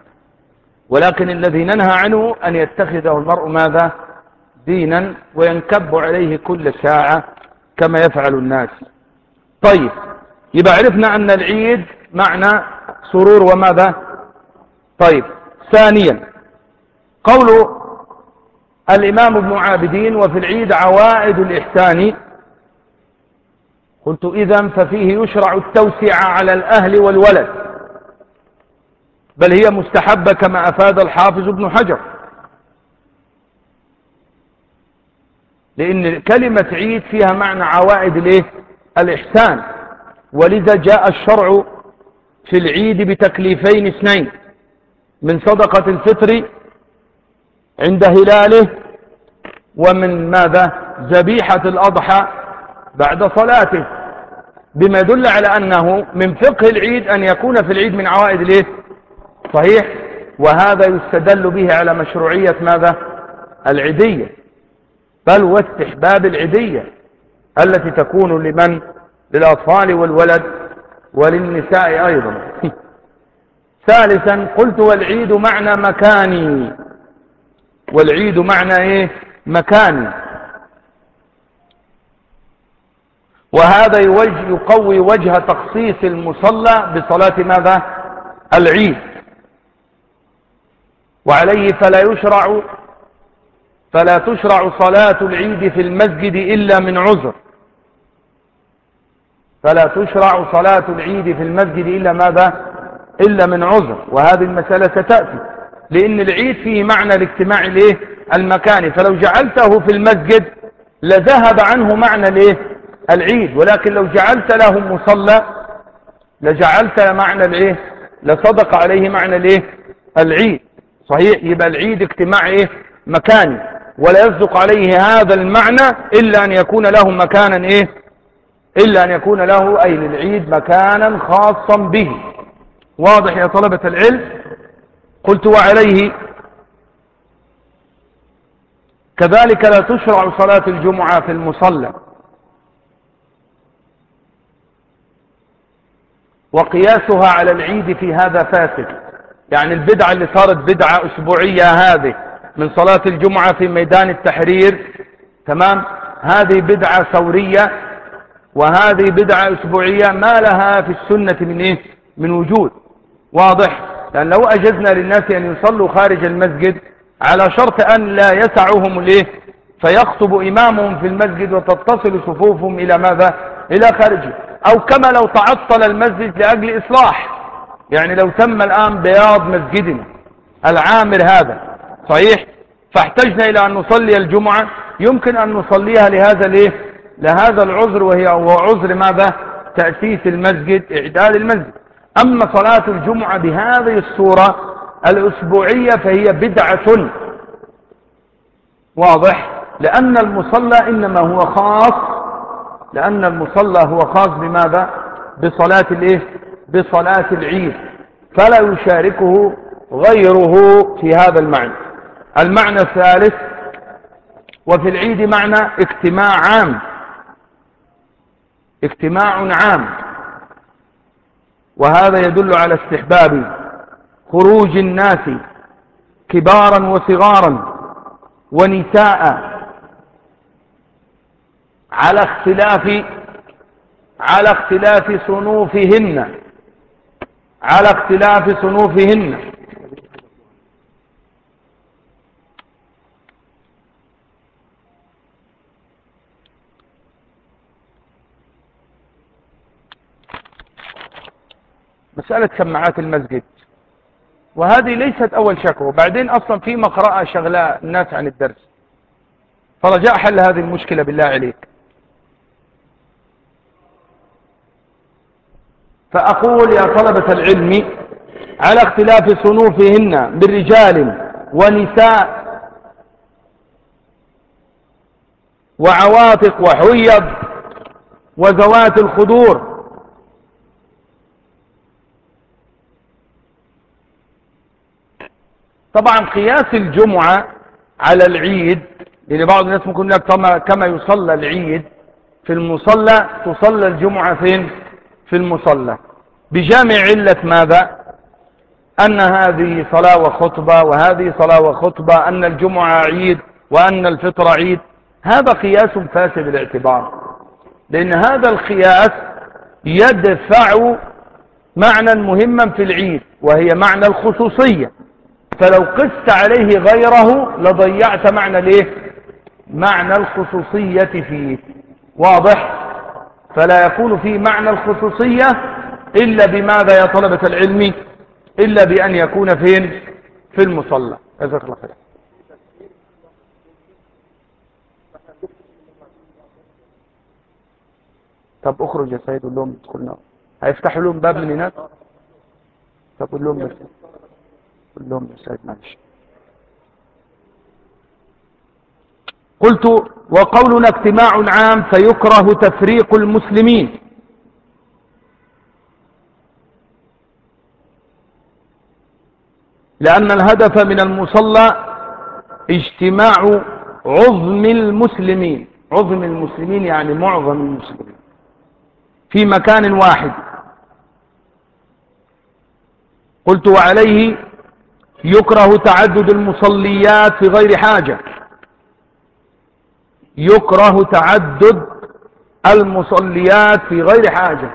ولكن الذي ننهى عنه أن يتخذه المرء ماذا؟ دينا، وينكب عليه كل ساعة كما يفعل الناس. طيب، يبقى عرفنا أن العيد معنى سرور وماذا؟ طيب، ثانيا قول الإمام ابن عابدين: وفي العيد عوائد الإحسان. قلت إذن ففيه يشرع التوسعة على الأهل والولد، بل هي مستحبة كما أفاد الحافظ ابن حجر، لأن كلمة عيد فيها معنى عوائد الإحسان، ولذا جاء الشرع في العيد بتكليفين اثنين: من صدقة الفطر عند هلاله، ومن ماذا؟ ذبيحة الأضحى بعد صلاته، بما يدل على أنه من فقه العيد أن يكون في العيد من عوائد صحيح، وهذا يستدل به على مشروعية ماذا؟ العيدية، بل واستحباب العيدية التي تكون لمن؟ للأطفال والولد وللنساء أيضا. ثالثا قلت والعيد معنى مكاني، والعيد معنى مكاني، وهذا يقوي وجه تخصيص المصلى بصلاة ماذا؟ العيد، وعليه فلا تشرع صلاة العيد في المسجد إلا من عذر، فلا تشرع صلاة العيد في المسجد إلا ماذا؟ إلا من عذر، وهذه المسألة ستأتي، لأن العيد فيه معنى الاجتماع المكاني، فلو جعلته في المسجد لذهب عنه معنى العيد، ولكن لو جعلت له مصلى لجعلت معنى لصدق عليه معنى العيد، صحيح. يبقى العيد اجتماع مكاني، ولا يصدق عليه هذا المعنى إلا أن يكون له مكانا إلا أن يكون له أي للعيد مكانا خاصا به. واضح يا طلبة العلم؟ قلت وعليه كذلك لا تشرع صلاة الجمعة في المصلى، وقياسها على العيد في هذا فاسد. يعني البدعة اللي صارت بدعة أسبوعية هذه من صلاة الجمعة في ميدان التحرير، تمام، هذه بدعة ثورية، وهذه بدعة أسبوعية ما لها في السنة من إيه؟ من وجود. واضح؟ لأن لو أجزنا للناس أن يصلوا خارج المسجد على شرط أن لا يسعهم الإيه؟ فيخطب إمامهم في المسجد وتتصل صفوفهم إلى ماذا؟ إلى خارجه. أو كما لو تعطل المسجد لأجل إصلاح، يعني لو تم الآن بياض مسجدنا العامر هذا صحيح، فاحتجنا إلى أن نصلي الجمعة، يمكن أن نصليها لهذا الإيه؟ لهذا العذر، وهو عذر ماذا؟ تأسيس المسجد، إعداد المسجد. أما صلاة الجمعة بهذه الصورة الأسبوعية فهي بدعة. واضح؟ لأن المصلى إنما هو خاص، لأن المصلى هو خاص بماذا؟ بصلاة الإيه؟ بصلاة العيد، فلا يشاركه غيره في هذا المعنى. المعنى الثالث، وفي العيد معنى اجتماع عام، اجتماع عام، وهذا يدل على استحباب خروج الناس كبارا وصغارا ونساء على اختلاف صنوفهن، على اختلاف صنوفهن. مسألة سماعات المسجد، وهذه ليست أول شكوى، وبعدين أصلا في مقرأة شغلاء الناس عن الدرس، فرجاء حل هذه المشكلة بالله عليك. فأقول يا طلبة العلم على اختلاف صنوفهن من رجال ونساء وعواتق وحيض وذوات الخدور. طبعا قياس الجمعة على العيد، لأن بعض الناس ممكن لك كما يصلى العيد في المصلى تصلى الجمعة فين؟ في المصلى، بجامع علة ماذا؟ أن هذه صلاة وخطبة وهذه صلاة وخطبة، أن الجمعة عيد وأن الفطر عيد. هذا قياس فاسد الاعتبار، لأن هذا القياس يدفع معنى مهما في العيد، وهي معنى الخصوصية، فلو قست عليه غيره لضيعت معنى الايه؟ معنى الخصوصية فيه. واضح؟ فلا يكون فيه معنى الخصوصية إلا بماذا يا طلبة العلم؟ إلا بأن يكون فين؟ في المصلى. جزاك الله خير. طب اخرج يا سيد، قول لهم يدخلنا، هيفتحوا لهم باب من هناك. طب قول لهم بس، قول لهم يا سيد معلش. قلت وقولنا اجتماع عام فيكره تفريق المسلمين، لأن الهدف من المصلى اجتماع عظم المسلمين، عظم المسلمين يعني معظم المسلمين في مكان واحد. قلت وعليه يكره تعدد المصليات في غير حاجة، يكره تعدد المصليات في غير حاجة،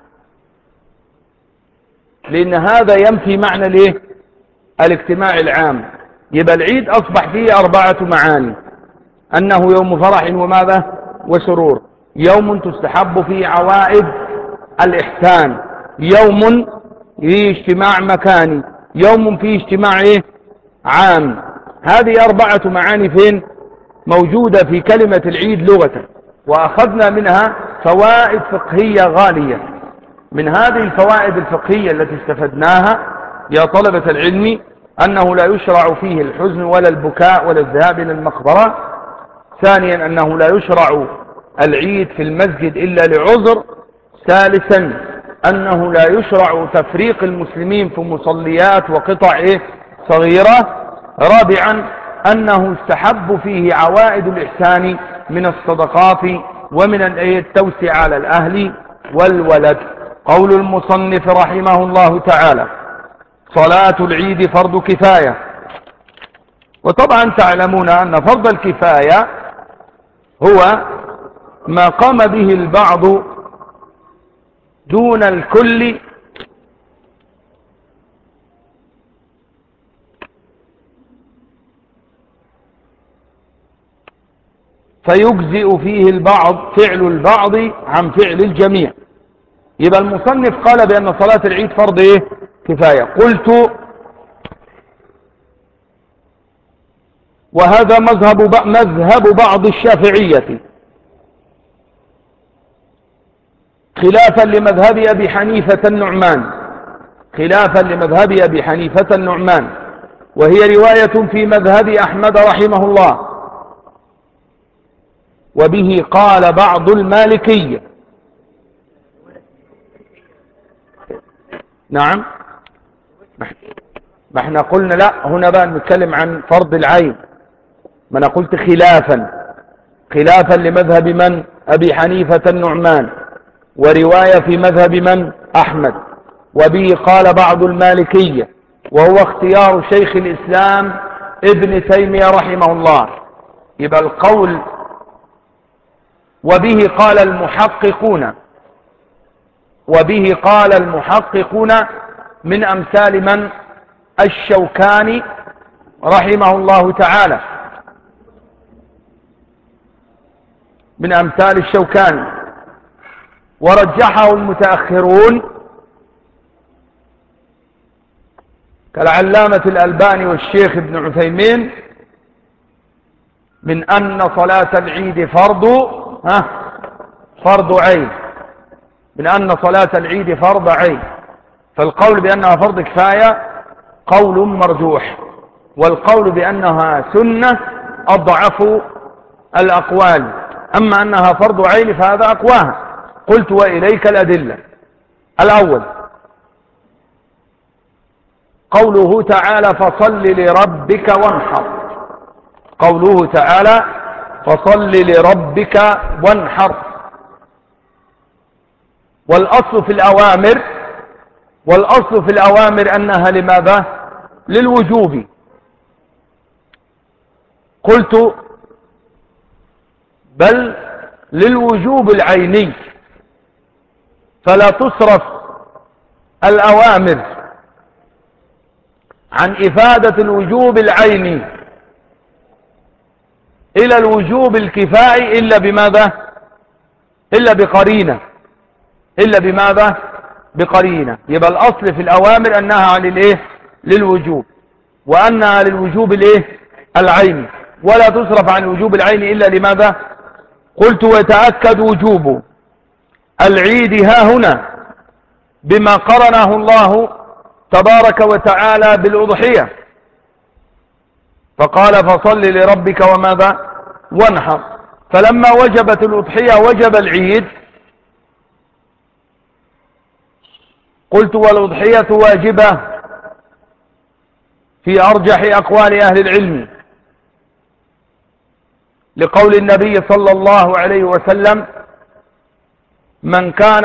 لأن هذا ينفي معنى الايه؟ الاجتماع العام. يبقى العيد أصبح فيه 4 معاني: أنه يوم فرح وماذا؟ وسرور، يوم تستحب فيه عوائد الإحسان، يوم فيه اجتماع مكاني، يوم فيه اجتماع إيه؟ عام. هذه 4 معاني فين؟ موجودة في كلمة العيد لغة، وأخذنا منها فوائد فقهية غالية. من هذه الفوائد الفقهية التي استفدناها يا طلبة العلم أنه لا يشرع فيه الحزن ولا البكاء ولا الذهاب إلى المقبرة. ثانيا أنه لا يشرع العيد في المسجد إلا لعذر. ثالثا أنه لا يشرع تفريق المسلمين في مصليات وقطع صغيرة. رابعا أنه استحب فيه عوائد الإحسان من الصدقات ومن التوسع على الأهل والولد. قول المصنف رحمه الله تعالى: صلاة العيد فرض كفاية. وطبعا تعلمون أن فرض الكفاية هو ما قام به البعض دون الكل فيجزئ فيه البعض، فعل البعض عن فعل الجميع. يبقى المصنف قال بأن صلاة العيد فرض كفاية. قلت: وهذا مذهب بعض الشافعية خلافا لمذهب أبي حنيفة النعمان، وهي رواية في مذهب أحمد رحمه الله، وبه قال بعض المالكية. نعم، ما احنا قلنا لا، هنا بقى نتكلم عن فرض العين. ما انا قلت خلافا لمذهب من؟ أبي حنيفة النعمان، ورواية في مذهب من؟ أحمد، وبه قال بعض المالكية، وهو اختيار شيخ الإسلام ابن تيمية رحمه الله. يبقى القول وبه قال المحققون من أمثال من؟ الشوكاني رحمه الله تعالى، من أمثال الشوكاني. ورجحه المتأخرون كالعلامة الألباني والشيخ ابن عثيمين من أن صلاة العيد فرض عين، فالقول بأنها فرض كفاية قول مرجوح، والقول بأنها سنة أضعف الأقوال. أما أنها فرض عين فهذا أقواها. قلت: وإليك الأدلة. الأول قوله تعالى: فصل لربك وانحر. والأصل في الأوامر أنها لماذا؟ للوجوب. قلت: بل للوجوب العيني، فلا تصرف الأوامر عن إفادة الوجوب العيني إلى الوجوب الكفائي إلا بماذا؟ بقرينة. يبقى الأصل في الأوامر أنها عن للوجوب، وأنها للوجوب العيني، ولا تصرف عن الوجوب العيني إلا لماذا؟ قلت: ويتأكد وجوب العيد هنا بما قرنه الله تبارك وتعالى بالأضحية، فقال: فصل لربك وانحر. فلما وجبت الأضحية وجب العيد. قلت: والأضحية واجبة في أرجح أقوال أهل العلم، لقول النبي صلى الله عليه وسلم: من كان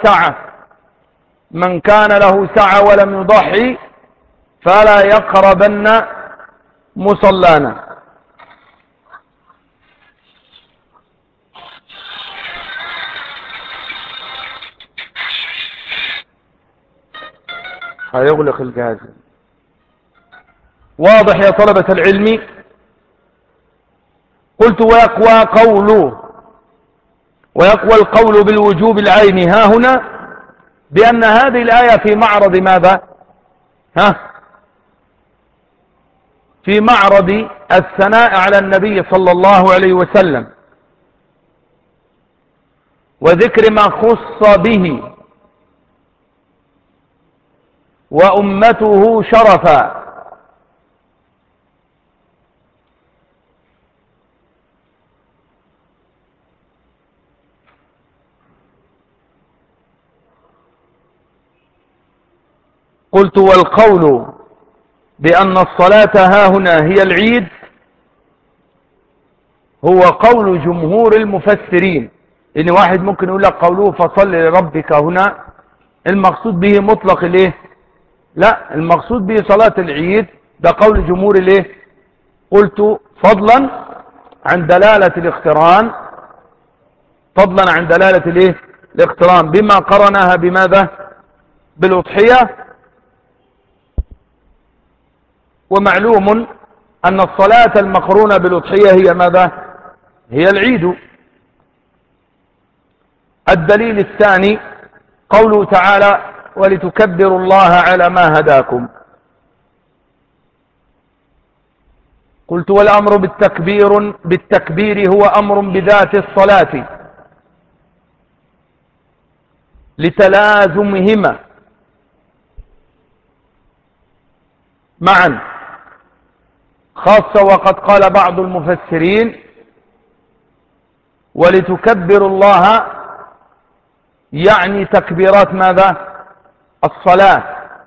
له سعة ولم يضحي فلا يقربن مصلانا. هيغلق الجهاز. واضح يا طلبة العلم؟ قلت: ويقوى القول بالوجوب العيني ها هنا بأن هذه الآية في معرض ماذا؟ في معرض الثناء على النبي صلى الله عليه وسلم، وذكر ما خص به وأمته شرفا. قلت والقول بأن الصلاة هاهنا هي العيد هو قول جمهور المفسرين. إن واحد ممكن يقول لك قوله فصل لربك هنا المقصود به مطلق الايه؟ لا، المقصود به صلاة العيد، ده قول جمهور الايه؟ قلت فضلا عن دلالة الاقتران، فضلا عن دلالة الايه؟ الاقتران بما قرنها بماذا؟ بالأضحية. ومعلوم أن الصلاة المقرونة بالأضحية هي ماذا؟ هي العيد. الدليل الثاني قوله تعالى ولتكبروا الله على ما هداكم. قلت والأمر بالتكبير هو أمر بذات الصلاة لتلازمهما معا، خاصة وقد قال بعض المفسرين ولتكبروا الله يعني تكبيرات ماذا؟ الصلاة.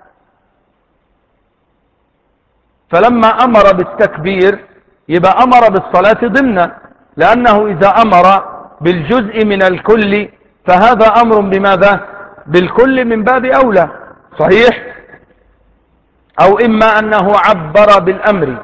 فلما أمر بالتكبير يبقى أمر بالصلاة ضمنا، لأنه إذا أمر بالجزء من الكل فهذا أمر بماذا؟ بالكل من باب أولى، صحيح؟ أو إما أنه عبر بالأمر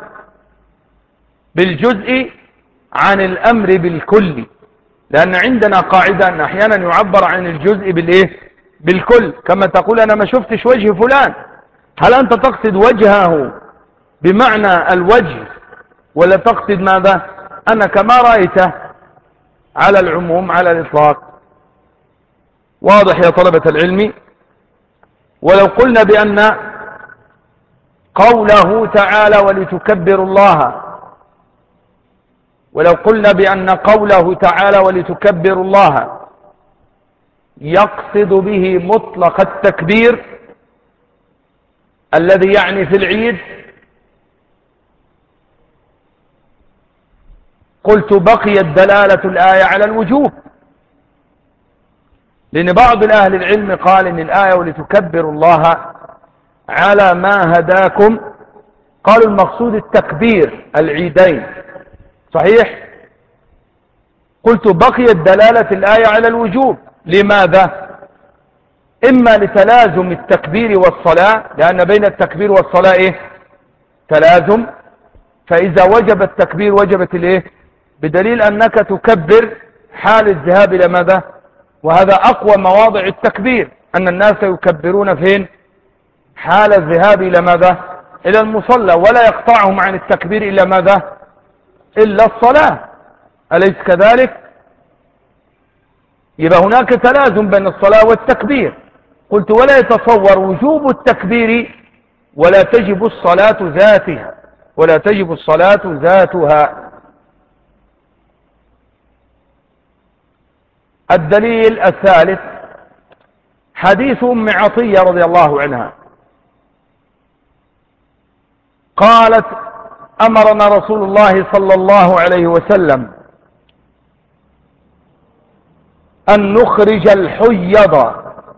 بالجزء عن الأمر بالكل، لأن عندنا قاعدة أن أحيانا يعبر عن الجزء بالإيه؟ بالكل. كما تقول أنا ما شفتش وجه فلان، هل أنت تقصد وجهه بمعنى الوجه ولا تقصد ماذا؟ أنا كما رأيته على العموم على الإطلاق. واضح يا طلبة العلم؟ ولو قلنا بأن قوله تعالى ولتكبروا الله، ولو قلنا بأن قوله تعالى ولتكبروا الله يقصد به مطلق التكبير الذي يعني في العيد، قلت بقيت دلالة الآية على الوجوب، لأن بعض الأهل العلم قال إن الآية ولتكبروا الله على ما هداكم، قالوا المقصود التكبير العيدين، صحيح؟ قلت بقيت دلالة الآية على الوجوب. لماذا؟ إما لتلازم التكبير والصلاة، لأن بين التكبير والصلاة إيه؟ تلازم، فإذا وجب التكبير وجبت الإيه؟ بدليل أنك تكبر حال الذهاب إلى ماذا؟ وهذا أقوى مواضع التكبير، أن الناس يكبرون فين؟ حال الذهاب إلى ماذا؟ إلى المصلى، ولا يقطعهم عن التكبير إلا ماذا؟ إلا الصلاة، أليس كذلك؟ يبقى هناك تلازم بين الصلاة والتكبير. قلت ولا يتصور وجوب التكبير ولا تجب الصلاة ذاتها، ولا تجب الصلاة ذاتها. الدليل الثالث حديث أم عطية رضي الله عنها قالت أمرنا رسول الله صلى الله عليه وسلم أن نخرج الحيض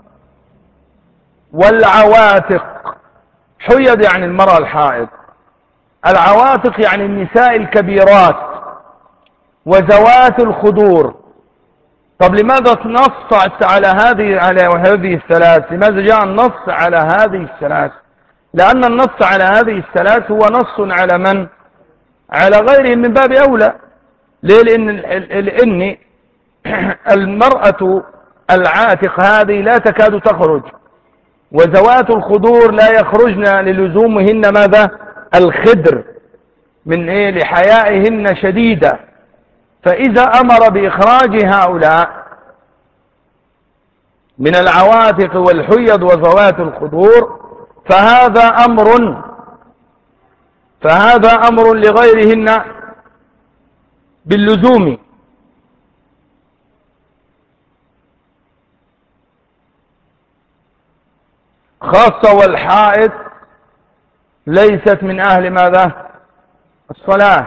والعواتق. حيض يعني المرأة الحائض، العواتق يعني النساء الكبيرات، وذوات الخدور. طب لماذا نص على هذه الثلاث؟ لماذا جاء النص على هذه الثلاث؟ لأن النص على هذه الثلاث هو نص على من؟ على غيرهم من باب أولى. ليه؟ لأن المرأة العاتق هذه لا تكاد تخرج، وذوات الخدور لا يخرجن للزومهن ماذا؟ الخدر، من إيه؟ لحيائهن شديدة. فإذا أمر بإخراج هؤلاء من العواتق والحيض وذوات الخدور فهذا أمر لغيرهن باللزوم. خاصة والحائض ليست من أهل ماذا؟ الصلاة.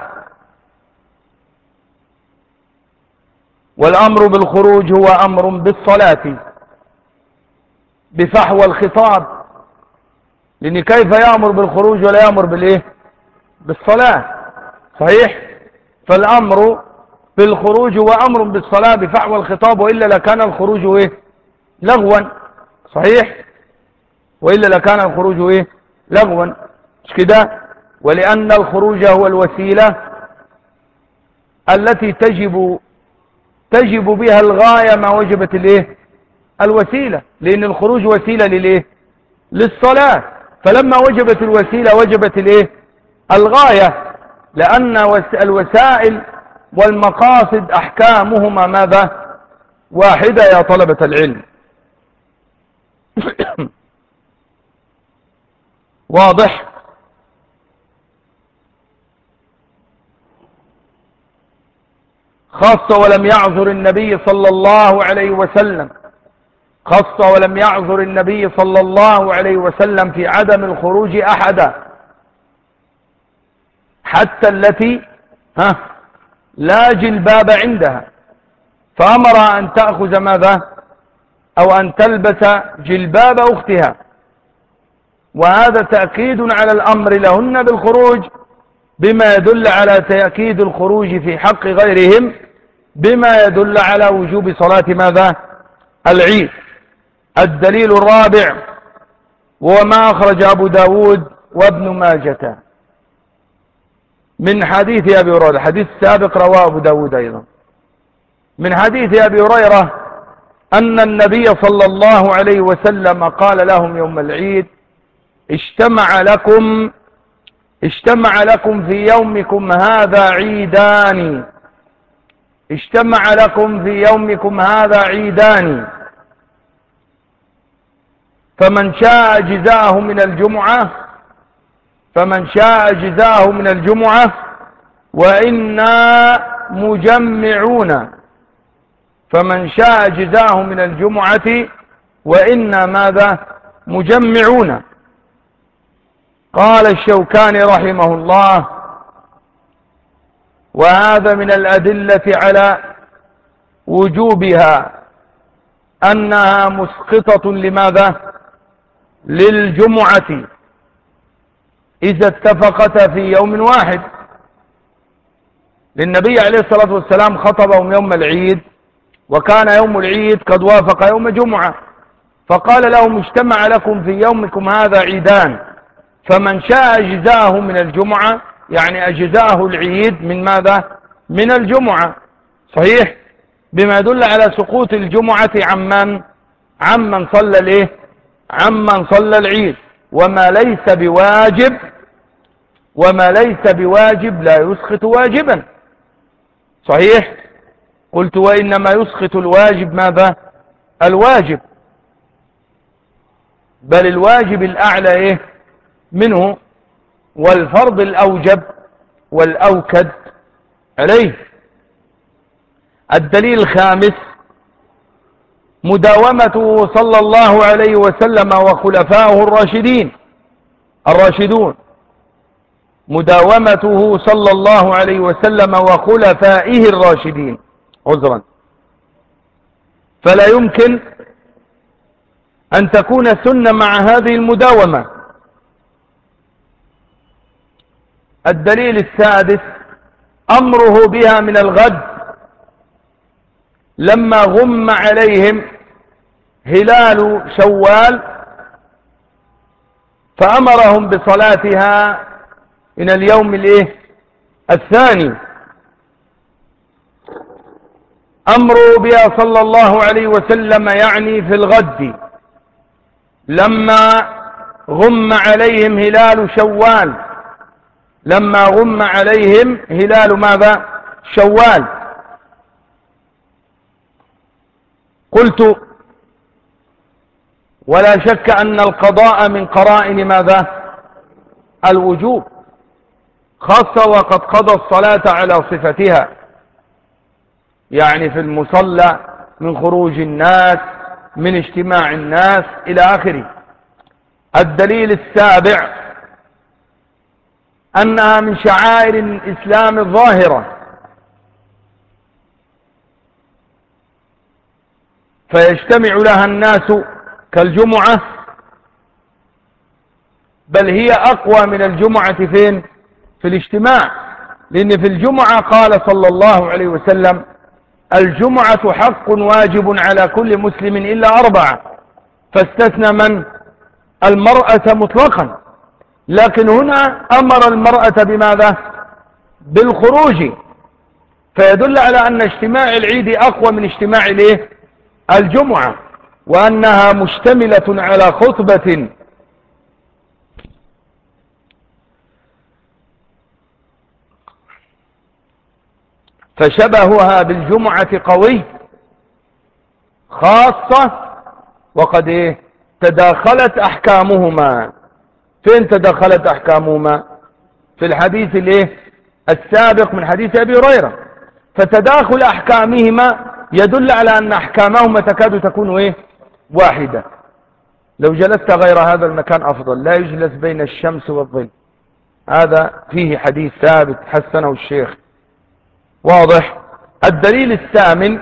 والأمر بالخروج هو أمر بالصلاة بفحوى الخطاب، لأن كيف يأمر بالخروج ولا يأمر بالإيه؟ بالصلاة؟ صحيح؟ فالأمر بالخروج هو أمر بالصلاة بفحوى الخطاب، وإلا لكان الخروج إيه؟ لغوا. صحيح؟ وإلا لكان الخروج إيه؟ لغوا، مش كده؟ ولأن الخروج هو الوسيلة التي تجب بها الغاية ما وجبت الإيه؟ الوسيلة، لأن الخروج وسيلة للإيه؟ للصلاة. فلما وجبت الوسيلة وجبت الإيه؟ الغاية، لأن الوسائل والمقاصد أحكامهما ماذا؟ واحدة يا طلبة العلم. واضح؟ خاصة ولم يعذر النبي صلى الله عليه وسلم، خاصة ولم يعذر النبي صلى الله عليه وسلم في عدم الخروج أحدا، حتى التي لا جلباب عندها، فأمر أن تأخذ ماذا؟ أو أن تلبس جلباب أختها، وهذا تأكيد على الأمر لهن بالخروج، بما يدل على تأكيد الخروج في حق غيرهم، بما يدل على وجوب صلاة ماذا؟ العيد. الدليل الرابع وما أخرج أبو داود وابن ماجة من حديث أبي هريرة، حديث سابق رواه أبو داود أيضا، من حديث أبي هريرة أن النبي صلى الله عليه وسلم قال لهم يوم العيد: اجتمع لكم في يومكم هذا عيدان، اجتمع لكم في يومكم هذا عيدان، فمن شاء أجزاءه من الجمعة، فمن شاء أجزاءه من الجمعة، وإنا مجمعون، فمن شاء أجزاءه من الجمعة وإنا ماذا؟ مجمعون. قال الشوكاني رحمه الله: وهذا من الأدلة على وجوبها أنها مسقطة لماذا؟ للجمعة إذا اتفقتا في يوم واحد. للنبي عليه الصلاة والسلام خطبهم يوم العيد، وكان يوم العيد قد وافق يوم جمعة، فقال لهم: اجتمع لكم في يومكم هذا عيدان، فمن شاء أجزاءه من الجمعة، يعني أجزاءه العيد من ماذا؟ من الجمعة. صحيح؟ بما يدل على سقوط الجمعة عمن صلى الايه؟ عمن صلى العيد. وما ليس بواجب لا يسقط واجبا. صحيح؟ قلت: وإنما يسقط الواجب ماذا؟ الواجب، بل الواجب الأعلى إيه؟ منه، والفرض الأوجب والأوكد عليه. الدليل الخامس مداومته صلى الله عليه وسلم وخلفائه الراشدون، مداومته صلى الله عليه وسلم وخلفائه الراشدين عذرا، فلا يمكن أن تكون سنة مع هذه المداومة. الدليل السادس أمره بها من الغد لما غم عليهم هلال شوال، فأمرهم بصلاتها من اليوم الثاني. أمره بها صلى الله عليه وسلم يعني في الغد لما غم عليهم هلال شوال، لما غم عليهم هلال ماذا؟ شوال. قلت: ولا شك أن القضاء من قرائن ماذا؟ الوجوب، خاصة وقد قضى الصلاة على صفتها، يعني في المصلى، من خروج الناس، من اجتماع الناس إلى آخره. الدليل السابع أنها من شعائر الإسلام الظاهرة، فيجتمع لها الناس كالجمعة بل هي أقوى من الجمعة فين؟ في الاجتماع. لأن في الجمعة قال صلى الله عليه وسلم: الجمعة حق واجب على كل مسلم إلا 4، فاستثنى من؟ المرأة مطلقا. لكن هنا أمر المرأة بماذا؟ بالخروج، فيدل على أن اجتماع العيد أقوى من اجتماع الجمعة، وأنها مشتملة على خطبة. فشبهها بالجمعة قوي خاصة، وقد تداخلت أحكامهما. فين تداخلت أحكامهما؟ في الحديث السابق من حديث أبي هريرة. فتداخل أحكامهما يدل على أن أحكامهما تكاد تكون واحدة. لو جلست غير هذا المكان أفضل، لا يجلس بين الشمس والظل. هذا فيه حديث ثابت حسنه الشيخ. واضح؟ الدليل الثامن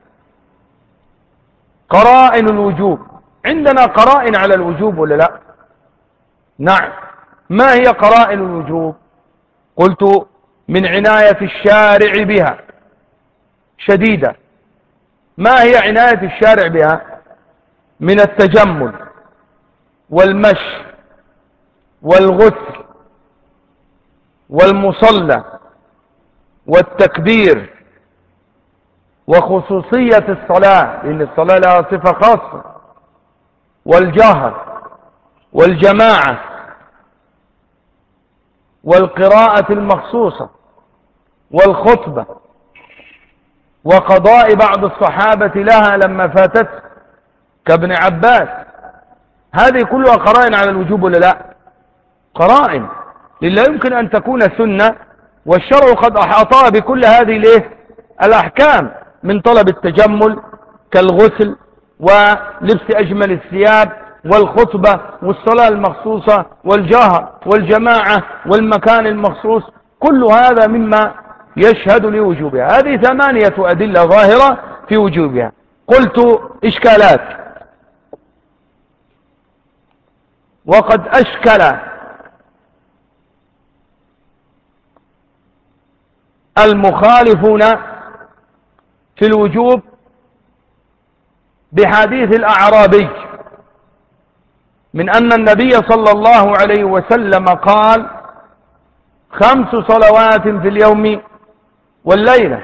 قرائن الوجوب. عندنا قرائن على الوجوب ولا لا؟ نعم. ما هي قرائن الوجوب؟ قلت: من عناية الشارع بها شديدة. ما هي عناية الشارع بها؟ من التجمل والمشي والغسل والمصلى والتكبير وخصوصية الصلاة، لأن الصلاة لها صفة خاصة، والجهر والجماعة والقراءة المخصوصة والخطبة وقضاء بعض الصحابة لها لما فاتت كابن عباس. هذه كلها قرائن على الوجوب ولا لا؟ قرائن. لا يمكن أن تكون سنة والشرع قد أحاطها بكل هذه الأحكام، من طلب التجمل كالغسل ولبس أجمل الثياب والخطبة والصلاة المخصوصة والجهر والجماعة والمكان المخصوص، كل هذا مما يشهد لوجوبها. هذه 8 أدلة ظاهرة في وجوبها. قلت: إشكالات. وقد أشكل المخالفون في الوجوب بحديث الأعرابي من أن النبي صلى الله عليه وسلم قال: 5 صلوات في اليوم والليلة.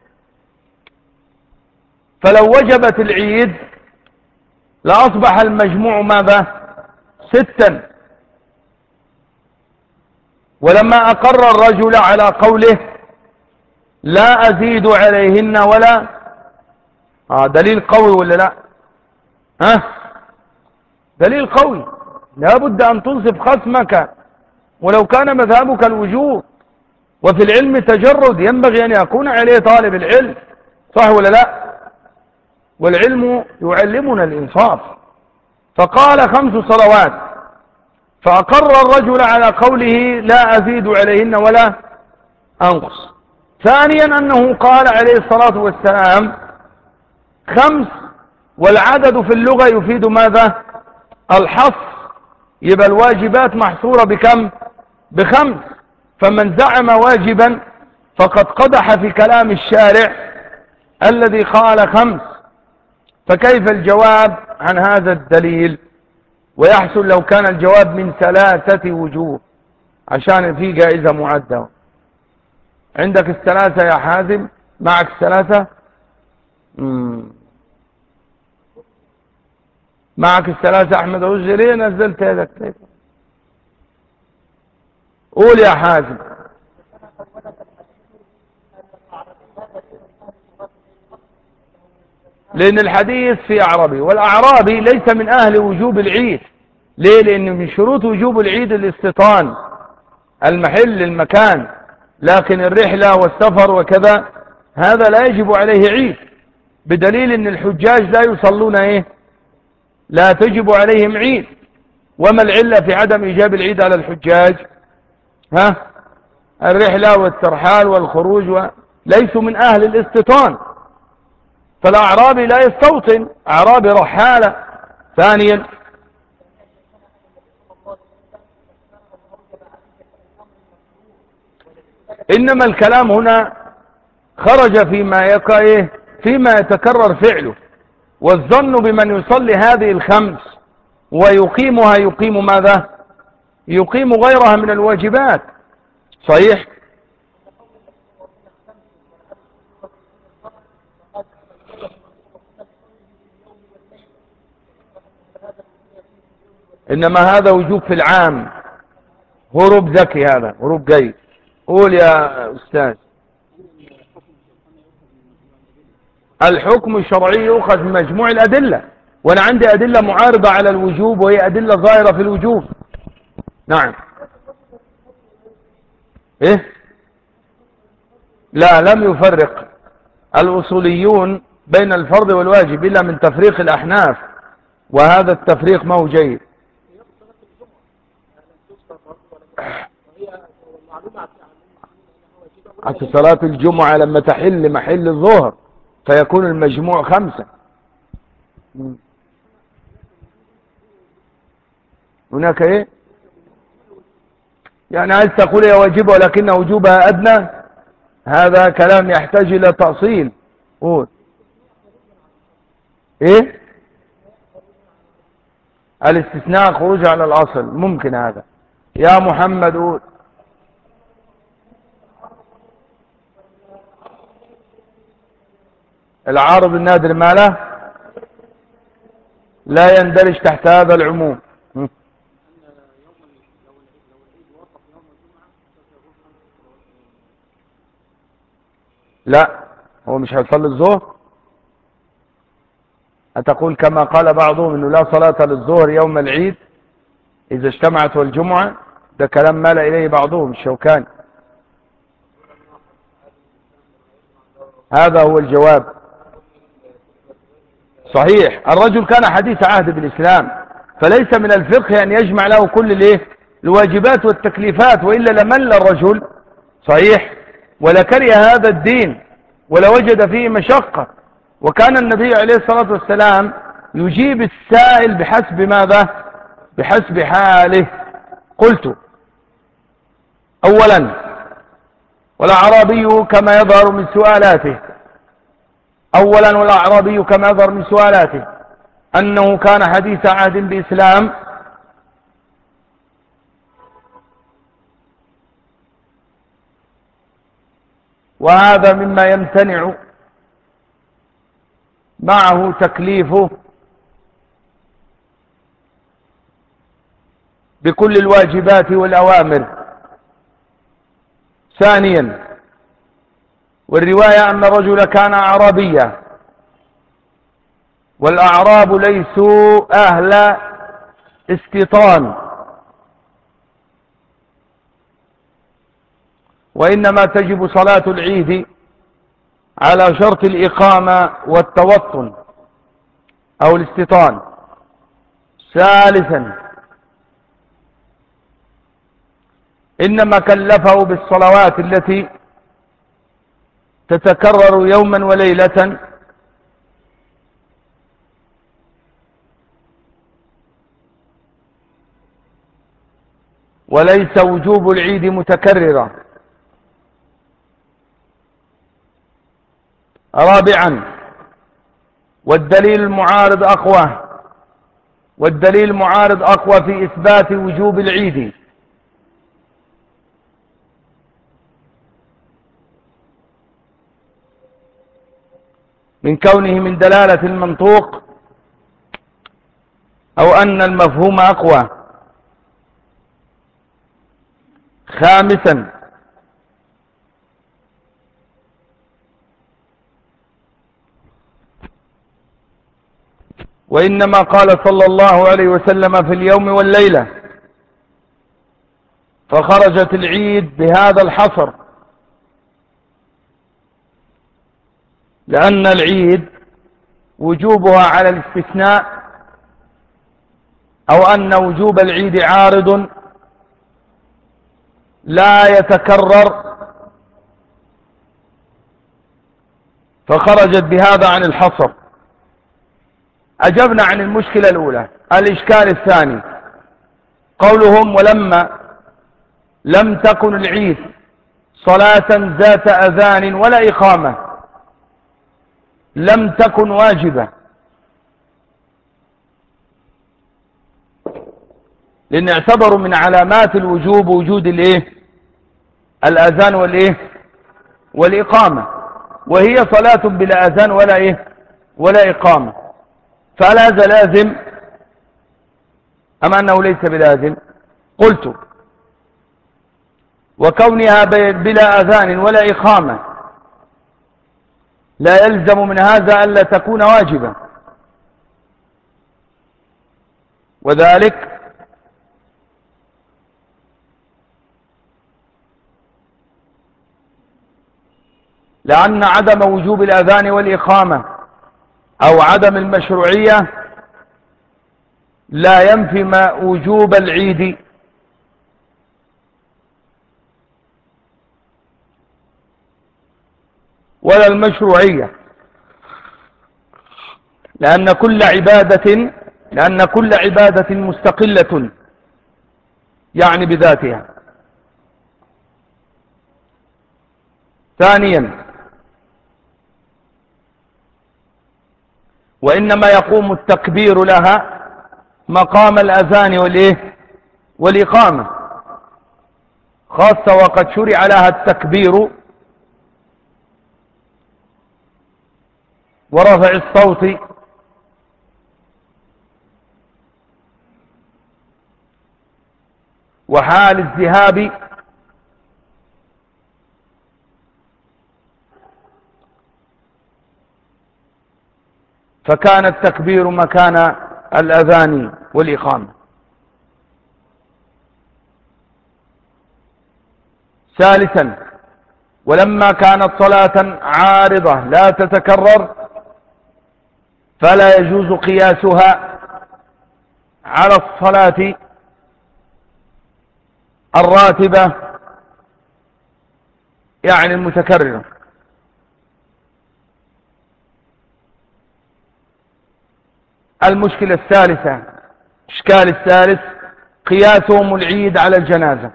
فلو وجبت العيد لأصبح المجموع ماذا؟ 6. ولما أقر الرجل على قوله: لا أزيد عليهن ولا دليل قوي ولا لا؟ دليل قوي. لا بد أن تنصف خصمك ولو كان مذهبك الوجوب. وفي العلم تجرد ينبغي أن يكون عليه طالب العلم، صح ولا لا؟ والعلم يعلمنا الإنصاف. فقال 5 صلوات، فأقر الرجل على قوله: لا أزيد عليهن ولا أنقص. ثانيا أنه قال عليه الصلاة والسلام 5، والعدد في اللغة يفيد ماذا؟ الحصر. يبقى الواجبات محصورة بكم؟ ب5. فمن زعم واجبا فقد قدح في كلام الشارع الذي قال 5. فكيف الجواب عن هذا الدليل؟ ويحصل لو كان الجواب من 3 وجوه، عشان في جائزة معدة. عندك 3 يا حازم؟ معك 3؟ معك 3 أحمد عزي؟ ليه نزلت يدك؟ قول يا حازم. لأن الحديث في أعرابي، والأعرابي ليس من أهل وجوب العيد. ليه؟ لأن من شروط وجوب العيد الاستيطان، المحل، المكان. لكن الرحلة والسفر وكذا هذا لا يجب عليه عيد، بدليل أن الحجاج لا يصلون لا تجب عليهم عيد. وما العلة في عدم إيجاب العيد على الحجاج؟ الرحلة والترحال والخروج، ليسوا من أهل الاستيطان. فالأعرابي لا يستوطن، أعرابي رحالة. ثانيا إنما الكلام هنا خرج فيما يتكرر فعله، والظن بمن يصلي هذه الخمس ويقيمها يقيم ماذا؟ يقيم غيرها من الواجبات. صحيح. إنما هذا وجوب في العام، هروب ذكي، هذا هروب جيد. قول يا أستاذ. الحكم الشرعي يؤخذ من مجموع الأدلة، وأنا عندي أدلة معارضة على الوجوب وهي أدلة ظاهرة في الوجوب. نعم. إيه؟ لا، لم يفرق الأصوليون بين الفرض والواجب إلا من تفريق الأحناف، وهذا التفريق ما هو جيد. حتى صلاة الجمعة لما تحل محل الظهر فيكون المجموع 5. هناك ايه؟ يعني عايز تقول هي واجبة ولكن وجوبها أدنى؟ هذا كلام يحتاج إلى تأصيل. قول. ايه؟ الاستثناء خروج على الأصل، ممكن هذا. يا محمد قول. العارض النادر ما له لا يندرج تحت هذا العموم. لا، هو مش هيصلي الظهر. أتقول كما قال بعضهم إنه لا صلاة للظهر يوم العيد إذا اجتمعت والجمعة؟ ده كلام مال إليه بعضهم، الشوكاني. هذا هو الجواب. صحيح، الرجل كان حديث عهد بالإسلام، فليس من الفقه أن يجمع له كل الواجبات والتكليفات، وإلا لمل الرجل. صحيح، ولكره هذا الدين ولوجد فيه مشقة. وكان النبي عليه الصلاة والسلام يجيب السائل بحسب ماذا؟ بحسب حاله. قلت أولا، والأعرابي كما يظهر من سؤالاته والأعرابي كما يظهر من سؤالاته أنه كان حديث عهد بإسلام، وهذا مما يمتنع معه تكليفه بكل الواجبات والأوامر. ثانيا، والرواية أن الرجل كان أعرابيا، والأعراب ليسوا أهل استيطان، وإنما تجب صلاة العيد على شرط الإقامة والتوطن أو الاستيطان. ثالثا، إنما كلفه بالصلوات التي تتكرر يوما وليلة وليس وجوب العيد متكررا. رابعا، والدليل المعارض أقوى في إثبات وجوب العيد من كونه من دلالة المنطوق، أو أن المفهوم أقوى. خامسا، وإنما قال صلى الله عليه وسلم في اليوم والليلة، فخرجت العيد بهذا الحصر، لأن العيد وجوبها على الاستثناء، أو أن وجوب العيد عارض لا يتكرر، فخرجت بهذا عن الحصر. أجبنا عن المشكلة الأولى. الإشكال الثاني قولهم ولما لم تكن العيد صلاة ذات أذان ولا إقامة لم تكن واجبة، لأن اعتبروا من علامات الوجوب وجود الأذان والإقامة، وهي صلاة بلا أذان ولا إقامة. فهل هذا لازم أم أنه ليس بلازم؟ قلت وكونها بلا أذان ولا إقامة لا يلزم من هذا ألا تكون واجبة، وذلك لأن عدم وجوب الأذان والإقامة أو عدم المشروعية لا ينفي وجوب العيد، ولا المشروعية، لأن كل عبادة مستقلة يعني بذاتها. ثانيا، وإنما يقوم التكبير لها مقام الأذان والإقامة، خاصة وقد شرع لها التكبير ورفع الصوت وحال الذهاب فكان التكبير مكان الأذان والإقامة. ثالثا، ولما كانت صلاة عارضة لا تتكرر فلا يجوز قياسها على الصلاة الراتبة يعني المتكررة. المشكلة الثالثة، إشكال الثالث، قياسهم العيد على الجنازة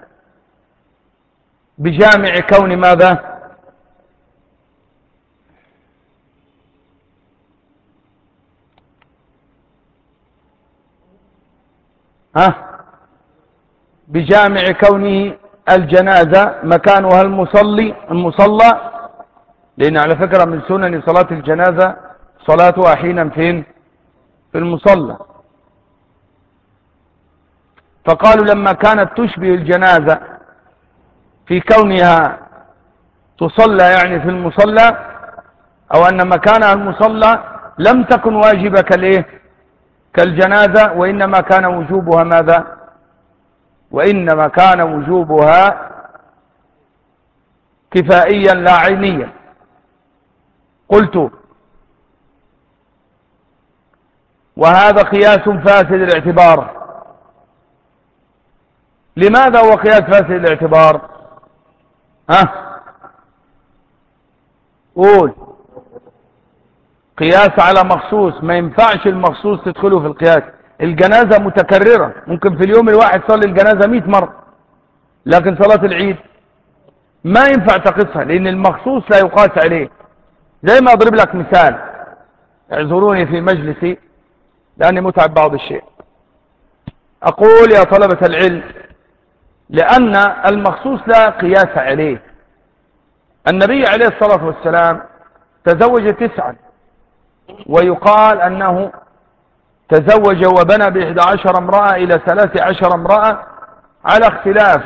بجامع كون ماذا؟ بجامع كونه الجنازة مكانها المصلى، لأن على فكرة من سنن صلاة الجنازة صلاتها حينا فين؟ في المصلى. فقالوا لما كانت تشبه الجنازة في كونها تصلى يعني في المصلى، أو أن مكانها المصلى، لم تكن واجبة كالجنازة، وإنما كان وجوبها ماذا؟ وإنما كان وجوبها كفائيا لا عينيا. قلت وهذا قياس فاسد الاعتبار. لماذا هو قياس فاسد الاعتبار؟ قول. قياس على مخصوص، ما ينفعش المخصوص تدخله في القياس. الجنازة متكررة، ممكن في اليوم الواحد تصلي الجنازة 100 مرة، لكن صلاة العيد ما ينفع تقصها لأن المخصوص لا يقاس عليه. زي ما أضرب لك مثال، اعذروني في مجلسي لأني متعب بعض الشيء. أقول يا طلبة العلم، لأن المخصوص لا قياس عليه. النبي عليه الصلاة والسلام تزوج 9، ويقال أنه تزوج وبنى ب11 امرأة إلى 13 امرأة على اختلاف،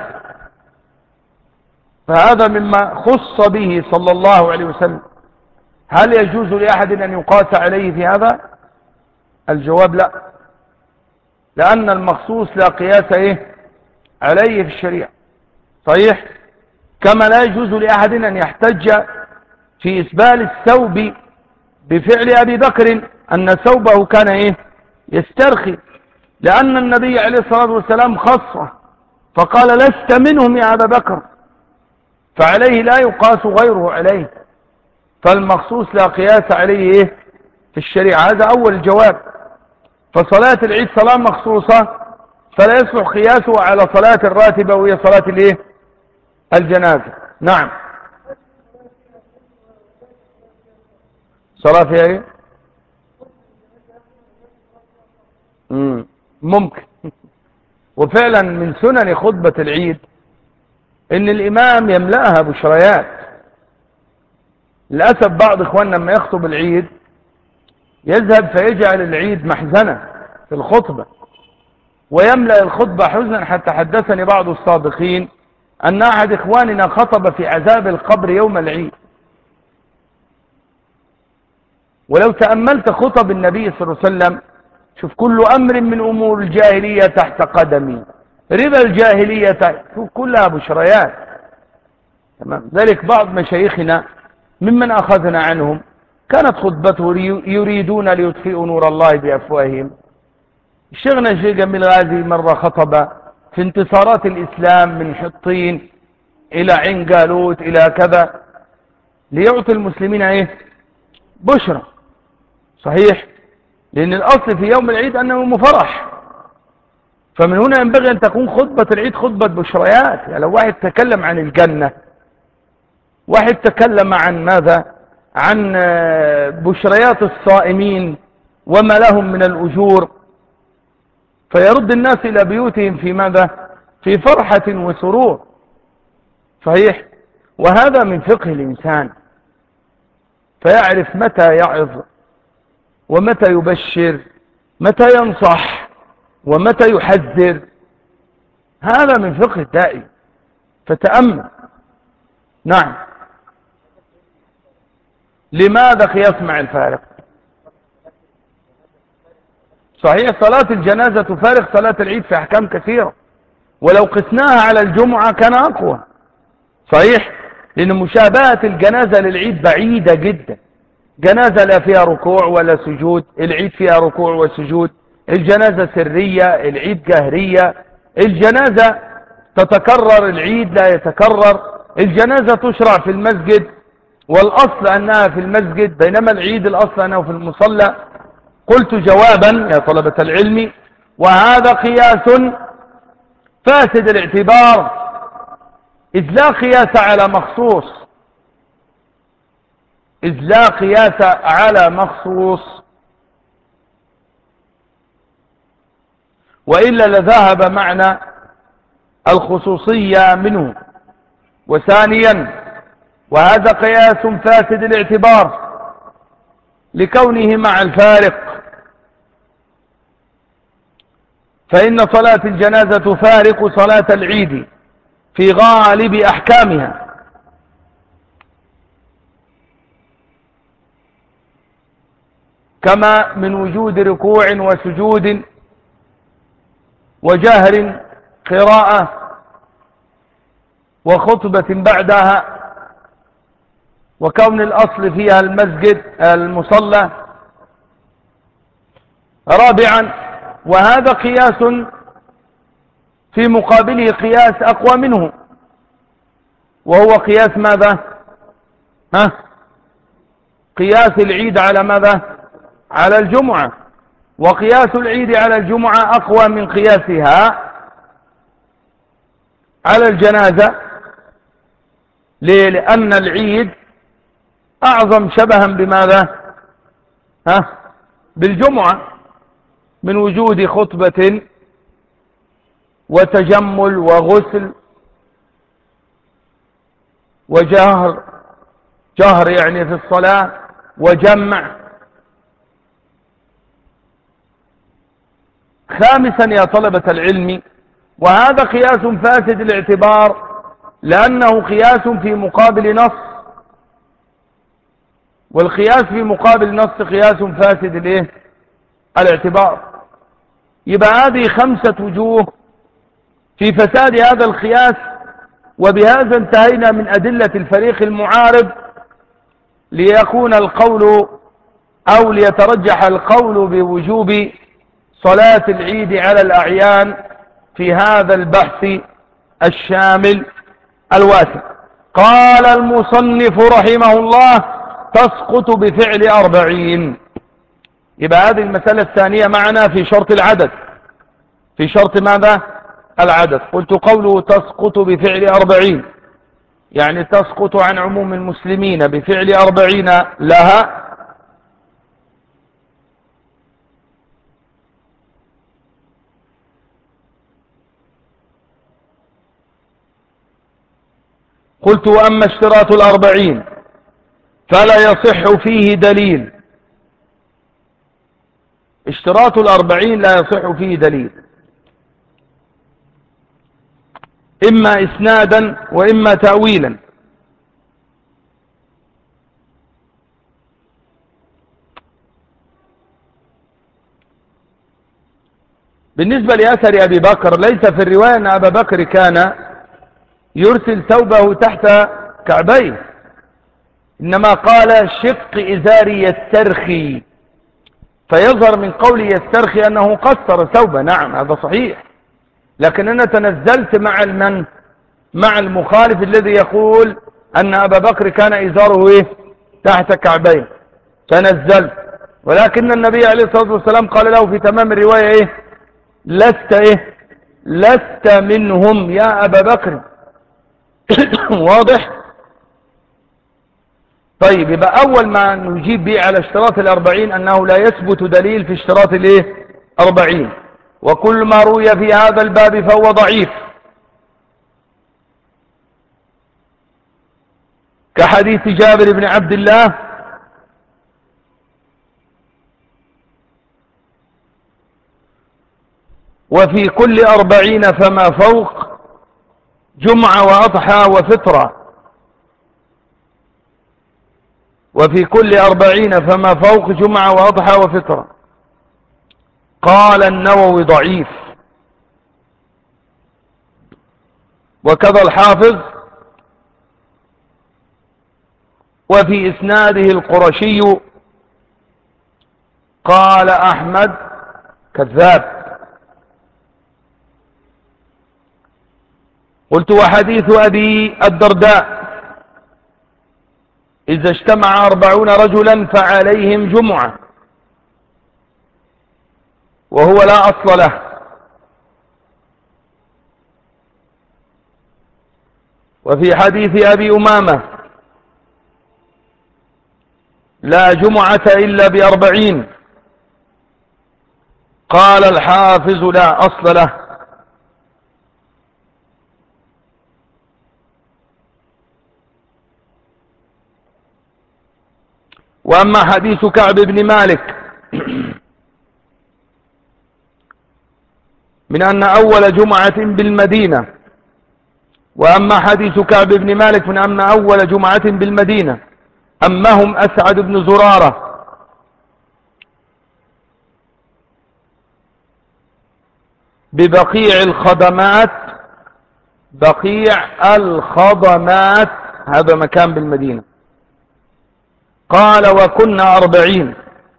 فهذا مما خص به صلى الله عليه وسلم. هل يجوز لأحد أن يقاس عليه في هذا؟ الجواب لا، لأن المخصوص لا قياس عليه في الشريعة. صحيح؟ كما لا يجوز لأحد أن يحتج في إسبال الثوب بفعل أبي بكر أن ثوبه كان يسترخي، لأن النبي عليه الصلاة والسلام خصه فقال لست منهم يا أبا بكر، فعليه لا يقاس غيره عليه. فالمخصوص لا قياس عليه في الشريعة. هذا أول جواب. فصلاة العيد صلاة مخصوصة فلا يصلح قياسه على صلاة الراتبة وهي صلاة الجنازة. نعم. صلاة فيها ايه؟ ممكن. وفعلا من سنن خطبة العيد ان الامام يملأها بشريات. للأسف بعض اخواننا لما يخطب العيد يذهب فيجعل العيد محزنة في الخطبة ويملأ الخطبة حزنا، حتى حدثني بعض الصادقين أن أحد إخواننا خطب في عذاب القبر يوم العيد. ولو تأملت خطب النبي صلى الله عليه وسلم شوف: كل أمر من أمور الجاهلية تحت قدمي، ربا الجاهلية كلها بشريات. تمام. ذلك بعض مشايخنا ممن أخذنا عنهم كانت خطبته: يريدون ليطفئوا نور الله بأفواههم. الشيخنا الشيخ جميل غازي مرة خطب في انتصارات الإسلام من حطين إلى عين جالوت إلى كذا، ليعطي المسلمين ايه؟ بشرى. صحيح، لأن الأصل في يوم العيد أنه يوم فرح، فمن هنا ينبغي أن تكون خطبة العيد خطبة بشريات. يعني لو واحد تكلم عن الجنة، واحد تكلم عن ماذا؟ عن بشريات الصائمين وما لهم من الأجور، فيرد الناس إلى بيوتهم في ماذا؟ في فرحة وسرور. صحيح. وهذا من فقه الإنسان، فيعرف متى يعظ ومتى يبشر، متى ينصح ومتى يحذر. هذا من فقه الداعي، فتأمل. نعم. لماذا قياس مع الفارق؟ صحيح، صلاة الجنازة تفارق صلاة العيد في أحكام كثيرة، ولو قسناها على الجمعة كان أقوى. صحيح، لأن مشابهة الجنازة للعيد بعيدة جدا. جنازة لا فيها ركوع ولا سجود، العيد فيها ركوع وسجود. الجنازة سرية، العيد جهرية. الجنازة تتكرر، العيد لا يتكرر. الجنازة تشرع في المسجد والأصل أنها في المسجد، بينما العيد الأصل أنه في المصلى. قلت جوابا يا طلبة العلم: وهذا قياس فاسد الاعتبار، إذ لا قياس على مخصوص، إذ لا قياس على مخصوص، وإلا لذهب معنى الخصوصية منه. وثانيا، وهذا قياس فاسد الاعتبار لكونه مع الفارق، فإن صلاة الجنازة تفارق صلاة العيد في غالب أحكامها، كما من وجود ركوع وسجود وجهر قراءة وخطبة بعدها، وكون الأصل فيها المسجد المصلى. رابعا، وهذا قياس في مقابله قياس أقوى منه، وهو قياس ماذا؟ قياس العيد على ماذا؟ على الجمعة. وقياس العيد على الجمعة أقوى من قياسها على الجنازة. ليه؟ لأن العيد أعظم شبها بماذا؟ بالجمعة، من وجود خطبة وتجمل وغسل وجهر، جهر يعني في الصلاة، وجمع. خامسا يا طلبة العلم، وهذا قياس فاسد الاعتبار لأنه قياس في مقابل نص، والقياس في مقابل نص قياس فاسد الايه؟ الاعتبار. يبقى هذه 5 وجوه في فساد هذا القياس. وبهذا انتهينا من أدلة الفريق المعارض، ليكون القول أو ليترجح القول بوجوب صلاة العيد على الأعيان في هذا البحث الشامل الواسع. قال المصنف رحمه الله: تسقط بفعل 40. يبقى هذه المسألة الثانية معنا في شرط العدد. في شرط ماذا؟ العدد. قلت قوله تسقط بفعل 40 يعني تسقط عن عموم المسلمين بفعل 40 لها. قلت وأما اشتراط 40 فلا يصح فيه دليل. اشتراط 40 لا يصح فيه دليل، إما إسنادا وإما تأويلا. بالنسبة لأثر أبي بكر، ليس في الرواية أن أبا بكر كان يرسل ثوبه تحت كعبيه، إنما قال شق إزاري يسترخي، فيظهر من قوله يسترخي أنه قصر ثوبه. نعم هذا صحيح، لكن أنا تنزلت مع المخالف الذي يقول أن أبا بكر كان إزاره إيه؟ تحت كعبيه، تنزلت. ولكن النبي عليه الصلاة والسلام قال له في تمام الرواية إيه؟ لست منهم يا أبا بكر. واضح؟ طيب، يبقى أول ما نجيب به على اشتراط 40 أنه لا يثبت دليل في اشتراط 40، وكل ما روي في هذا الباب فهو ضعيف، كحديث جابر بن عبد الله وفي كل 40 فما فوق جمعة وأضحى وفطرة، وفي كل 40 فما فوق جمعة وأضحى وفطرة. قال النووي ضعيف، وكذا الحافظ، وفي إسناده القرشي قال أحمد كذاب. قلت وحديث أبي الدرداء إذا اجتمع 40 رجلا فعليهم جمعة، وهو لا أصل له. وفي حديث أبي أمامة لا جمعة إلا ب40، قال الحافظ لا أصل له. وأما حديث كعب بن مالك من أن أول جمعة بالمدينة، وأما حديث كعب بن مالك من أن أول جمعة بالمدينة أمهم أسعد بن زرارة ببقيع الخدمات، بقيع الخضمات هذا مكان بالمدينة، قال وكنا 40.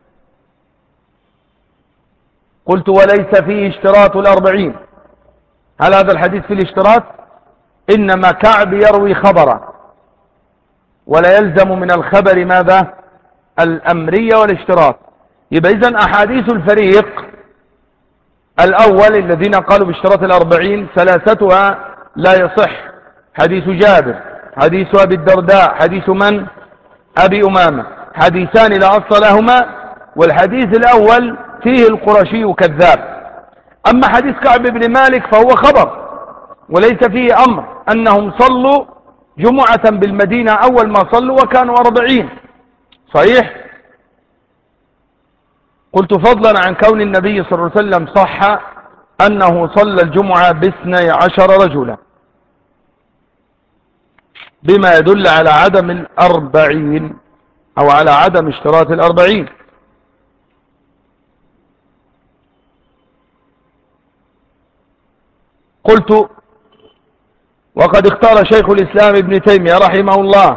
قلت وليس فيه اشتراط 40. هل هذا الحديث فيه الاشتراط؟ إنما كعب يروي خبره، ولا يلزم من الخبر ماذا؟ الأمرية والاشتراط. يبقى إذن أحاديث الفريق الأول الذين قالوا باشتراط 40 ثلاثتها لا يصح. حديث جابر، حديث أبي الدرداء، حديث من؟ أبي أمامة، حديثان لا أصل لهما، والحديث الأول فيه القرشي كذاب. أما حديث كعب بن مالك فهو خبر، وليس فيه أمر أنهم صلوا جمعة بالمدينة أول ما صلوا وكانوا 40. صحيح؟ قلت فضلا عن كون النبي صلى الله عليه وسلم صح أنه صلى الجمعة ب12 رجلا، بما يدل على عدم 40 أو على عدم اشتراط 40. قلت وقد اختار شيخ الإسلام ابن تيمية رحمه الله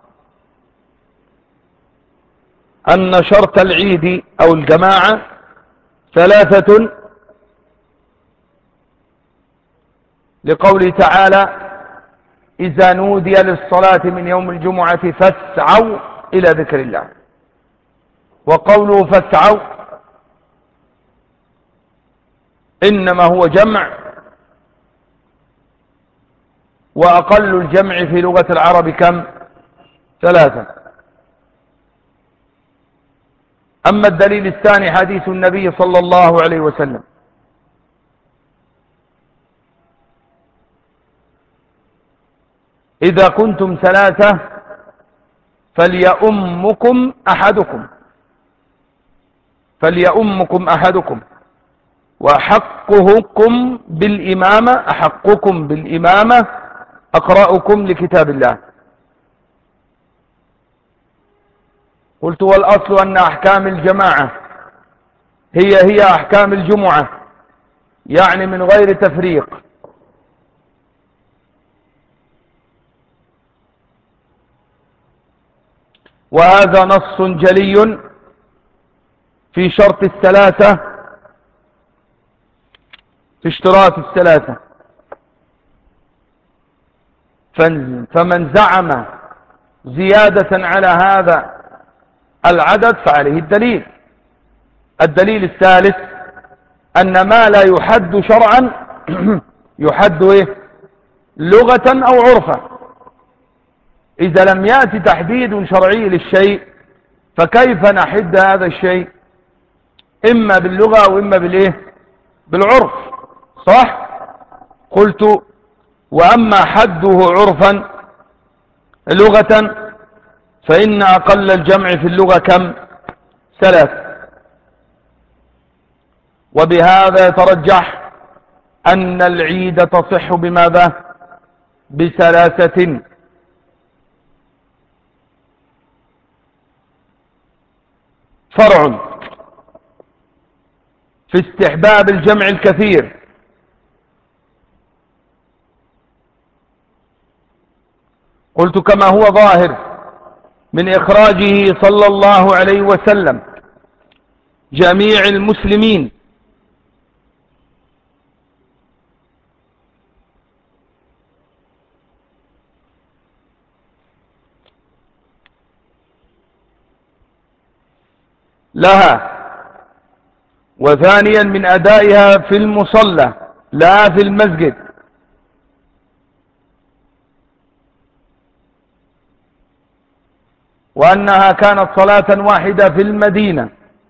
أن شرط العيد أو الجماعة 3، لقوله تعالى إذا نودي للصلاة من يوم الجمعة فاسعوا إلى ذكر الله. وقوله فاسعوا إنما هو جمع، وأقل الجمع في لغة العرب كم؟ 3. أما الدليل الثاني حديث النبي صلى الله عليه وسلم: إذا كنتم 3 فليؤمكم أحدكم وأحقكم بالإمامة أقرأكم لكتاب الله. قلت: والأصل أن أحكام الجماعة هي أحكام الجمعة، يعني من غير تفريق. وهذا نص جلي في شرط الثلاثة، في اشتراط الثلاثة. فمن زعم زيادة على هذا العدد فعليه الدليل. الدليل الثالث أن ما لا يحد شرعا يحد لغة أو عرفا. إذا لم يأتي تحديد شرعي للشيء فكيف نحد هذا الشيء؟ إما باللغة أو إما بالعرف، صح؟ قلت: وأما حده عرفا لغة فإن أقل الجمع في اللغة كم؟ 3. وبهذا يترجح أن العيد تصح بماذا؟ ب3. فرع في استحباب الجمع الكثير: قلت: كما هو ظاهر من إخراجه صلى الله عليه وسلم جميع المسلمين لها، وثانيا من أدائها في المصلى لا في المسجد، وأنها كانت صلاة واحدة في المدينة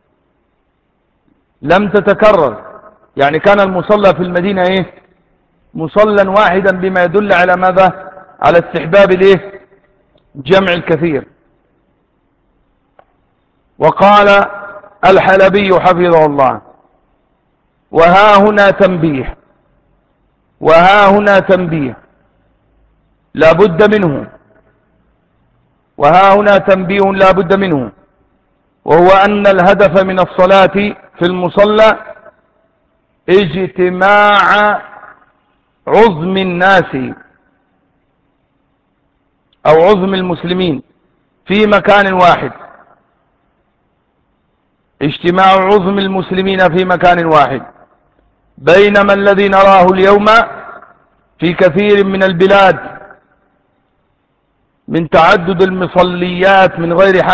لم تتكرر، يعني كان المصلى في المدينة مصلى واحدا، بما يدل على ماذا؟ على استحباب جمع الكثير. وقال الحلبي حفظه الله: وها هنا تنبيه لا بد منه، وها هنا تنبيه لا بد منه، وهو أن الهدف من الصلاة في المصلى اجتماع عظم الناس أو عظم المسلمين في مكان واحد، اجتماع عظم المسلمين في مكان واحد، بينما الذي نراه اليوم في كثير من البلاد من تعدد المصليات من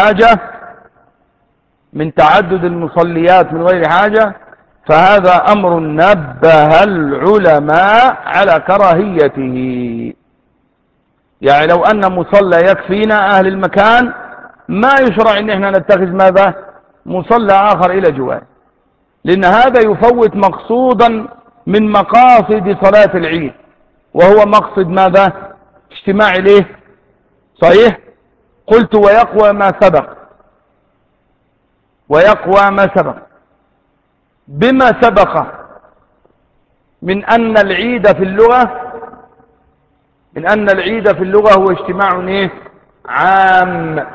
غير حاجة، فهذا أمر نبه العلماء على كراهيته. يعني لو أن مصلى يكفينا أهل المكان ما يشرع أن احنا نتخذ ماذا؟ مصلى آخر إلى جوار، لأن هذا يفوت مقصودا من مقاصد صلاة العيد، وهو مقصد ماذا؟ اجتماع صحيح. قلت: ويقوى ما سبق بما سبق من أن العيد في اللغة هو اجتماع عام،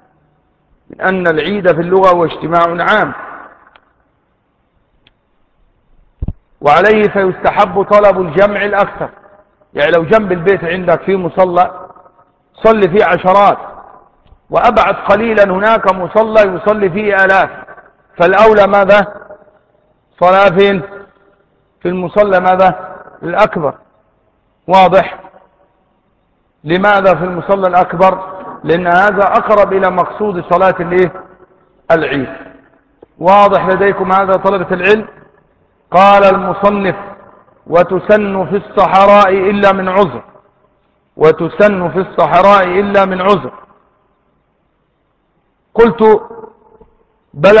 وعليه فيستحب طلب الجمع الأكثر. يعني لو جنب البيت عندك في مصلى صلي فيه عشرات، وأبعد قليلا هناك مصلى يصلي فيه آلاف، فالأولى ماذا؟ صلاة فين؟ في المصلى ماذا؟ الأكبر. واضح؟ لماذا في المصلى الأكبر؟ لأن هذا أقرب إلى مقصود صلاة العيد. واضح لديكم هذا طلبة العلم؟ قال المصنف: وتسن في الصحراء إلا من عذر. وتسن في الصحراء إلا من عذر. قلت بل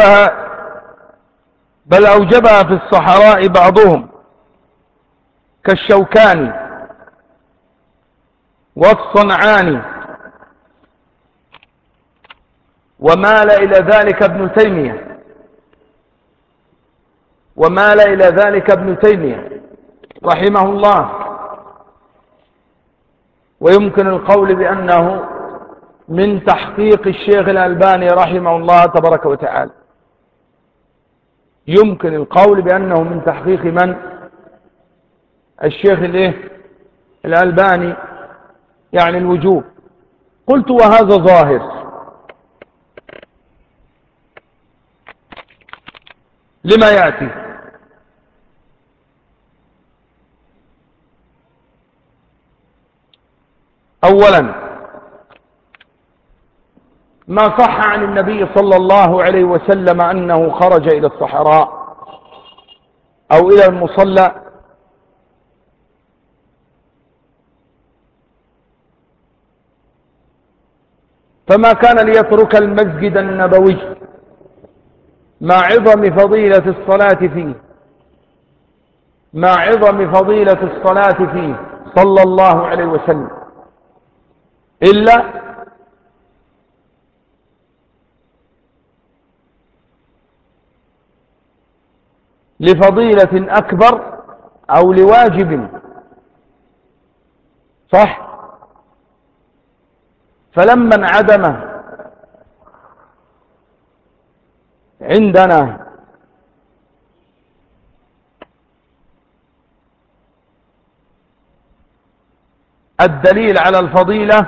أوجبها في الصحراء بعضهم كالشوكاني والصنعاني، ومال إلى ذلك ابن تيمية رحمه الله. ويمكن القول بأنه من تحقيق الشيخ الألباني رحمه الله تبارك وتعالى، يمكن القول بأنه من تحقيق من؟ الشيخ الألباني، يعني الوجوب. قلت وهذا ظاهر. لما يأتي؟ أولا ما صح عن النبي صلى الله عليه وسلم أنه خرج إلى الصحراء أو إلى المصلى فما كان ليترك المسجد النبوي مع عظم فضيلة الصلاة فيه صلى الله عليه وسلم، إلا لفضيلة أكبر أو لواجب. صح؟ فلما انعدم عندنا الدليل على الفضيلة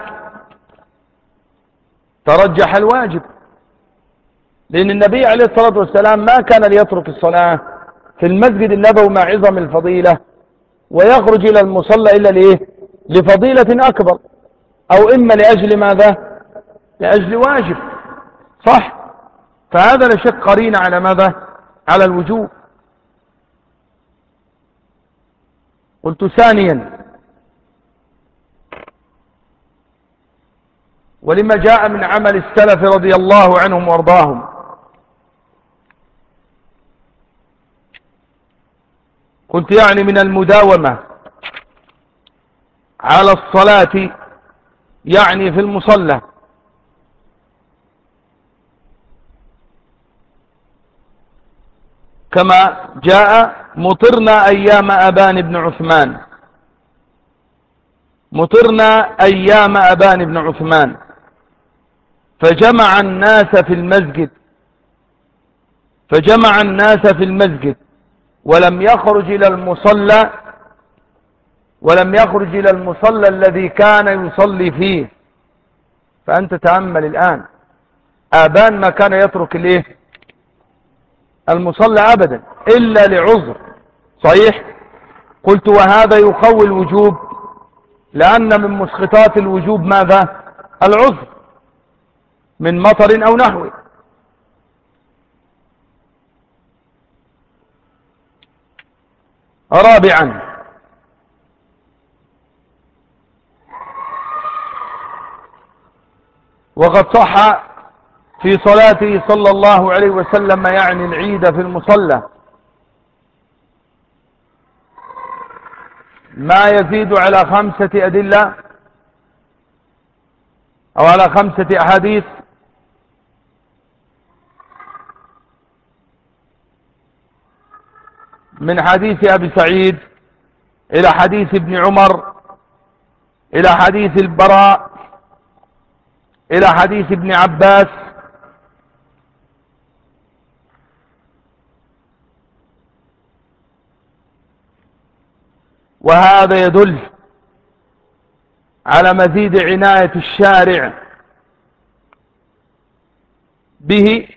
ترجح الواجب، لأن النبي عليه الصلاة والسلام ما كان ليترك الصلاة في المسجد النبوي مع عظم الفضيلة ويخرج إلى المصلى إلا لفضيلة أكبر، أو إما لأجل ماذا؟ لأجل واجب. صح؟ فهذا لا شك قرين على ماذا؟ على الوجوب. قلت ثانيا ولما جاء من عمل السلف رضي الله عنهم وارضاهم، قلت يعني من المداومة على الصلاة يعني في المصلى، كما جاء مطرنا أيام أبان بن عثمان فجمع الناس في المسجد ولم يخرج إلى المصلى الذي كان يصلي فيه. فأنت تأمل الآن، آبان ما كان يترك المصلى أبدا إلا لعذر. صحيح؟ قلت وهذا يقوي الوجوب، لأن من مسقطات الوجوب ماذا؟ العذر من مطر أو نحوه. رابعا وقد صح في صلاته صلى الله عليه وسلم يعني العيد في المصلى ما يزيد على 5 أدلة أو على 5 أحاديث. من حديث أبي سعيد إلى حديث ابن عمر إلى حديث البراء إلى حديث ابن عباس، وهذا يدل على مزيد عناية الشارع به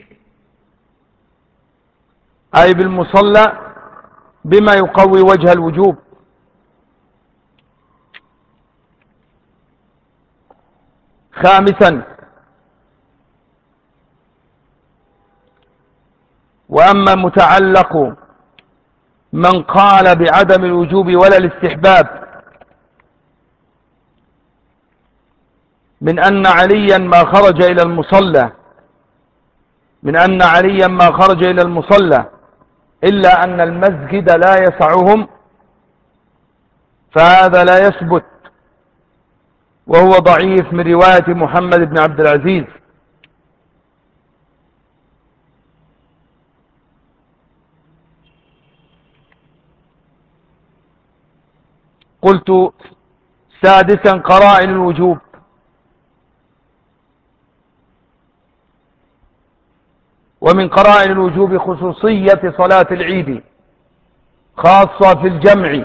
أي بالمصلى بما يقوي وجه الوجوب. خامسا وأما متعلق من قال بعدم الوجوب ولا الاستحباب من أن عليا ما خرج إلى المصلى إلا أن المسجد لا يسعهم، فهذا لا يثبت، وهو ضعيف من رواية محمد بن عبد العزيز. قلت سادسا قرائن الوجوب. ومن قرائن الوجوب خصوصية صلاة العيد، خاصة في الجمع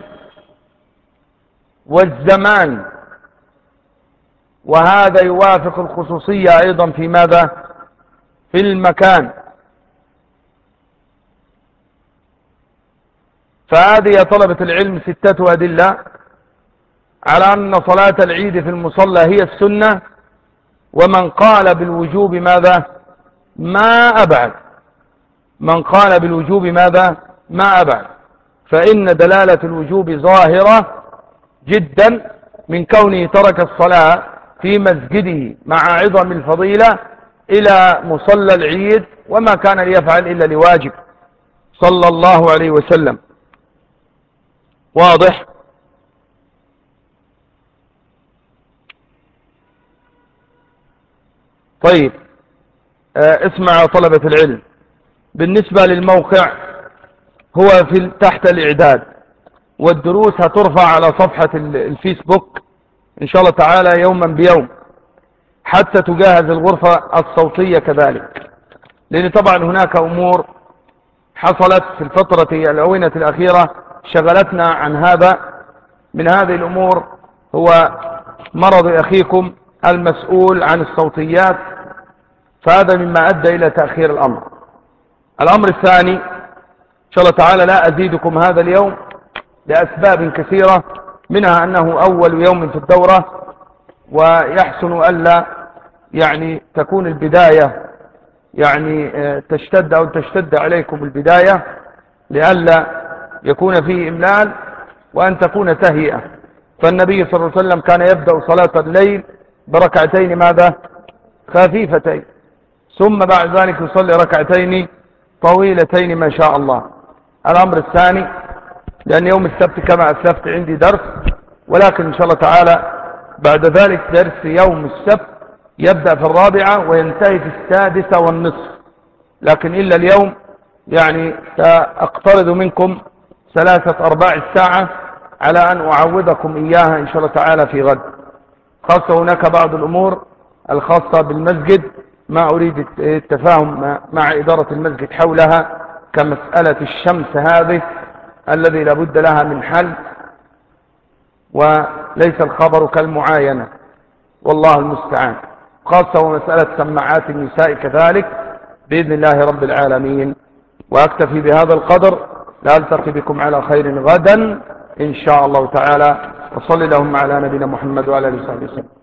والزمان، وهذا يوافق الخصوصية أيضا في ماذا؟ في المكان. فهذه يا طلبة العلم 6 أدلة على أن صلاة العيد في المصلى هي السنة، ومن قال بالوجوب ماذا؟ ما أبعد. من قال بالوجوب ماذا؟ ما أبعد. فإن دلالة الوجوب ظاهرة جدا من كونه ترك الصلاة في مسجده مع عظم الفضيلة إلى مصلى العيد، وما كان ليفعل إلا لواجب صلى الله عليه وسلم. واضح؟ طيب، اسمع طلبة العلم. بالنسبة للموقع، هو في تحت الإعداد، والدروس هترفع على صفحة الفيسبوك إن شاء الله تعالى يوما بيوم، حتى تجهز الغرفة الصوتية كذلك، لأن طبعا هناك أمور حصلت في الفترة الآونة الأخيرة شغلتنا عن هذا. من هذه الأمور هو مرض أخيكم المسؤول عن الصوتيات، فهذا مما أدى إلى تأخير الأمر. الأمر الثاني إن شاء الله تعالى لا أزيدكم هذا اليوم لأسباب كثيرة، منها أنه أول يوم في الدورة، ويحسن ألا يعني تكون البداية يعني تشتد عليكم البداية، لئلا يكون فيه إملال وأن تكون تهيئة. فالنبي صلى الله عليه وسلم كان يبدأ صلاة الليل بركعتين ماذا؟ خفيفتين، ثم بعد ذلك يصلي ركعتين طويلتين ما شاء الله. الأمر الثاني، لأن يوم السبت كما أسلفت عندي درس، ولكن إن شاء الله تعالى بعد ذلك درس يوم السبت يبدأ في 4 وينتهي في 6:30، لكن إلا اليوم يعني سأقترض منكم 3-4 ساعة على أن أعوضكم إياها إن شاء الله تعالى في غد، خاصة هناك بعض الأمور الخاصة بالمسجد ما أريد التفاهم مع إدارة المسجد حولها، كمسألة الشمس هذه الذي لابد لها من حل، وليس الخبر كالمعاينة والله المستعان، خاصة ومسألة سماعات النساء كذلك بإذن الله رب العالمين. وأكتفي بهذا القدر، لألتقي بكم على خير غدا إن شاء الله تعالى، وصل اللهم على نبينا محمد وعلى آله وصحبه وسلم.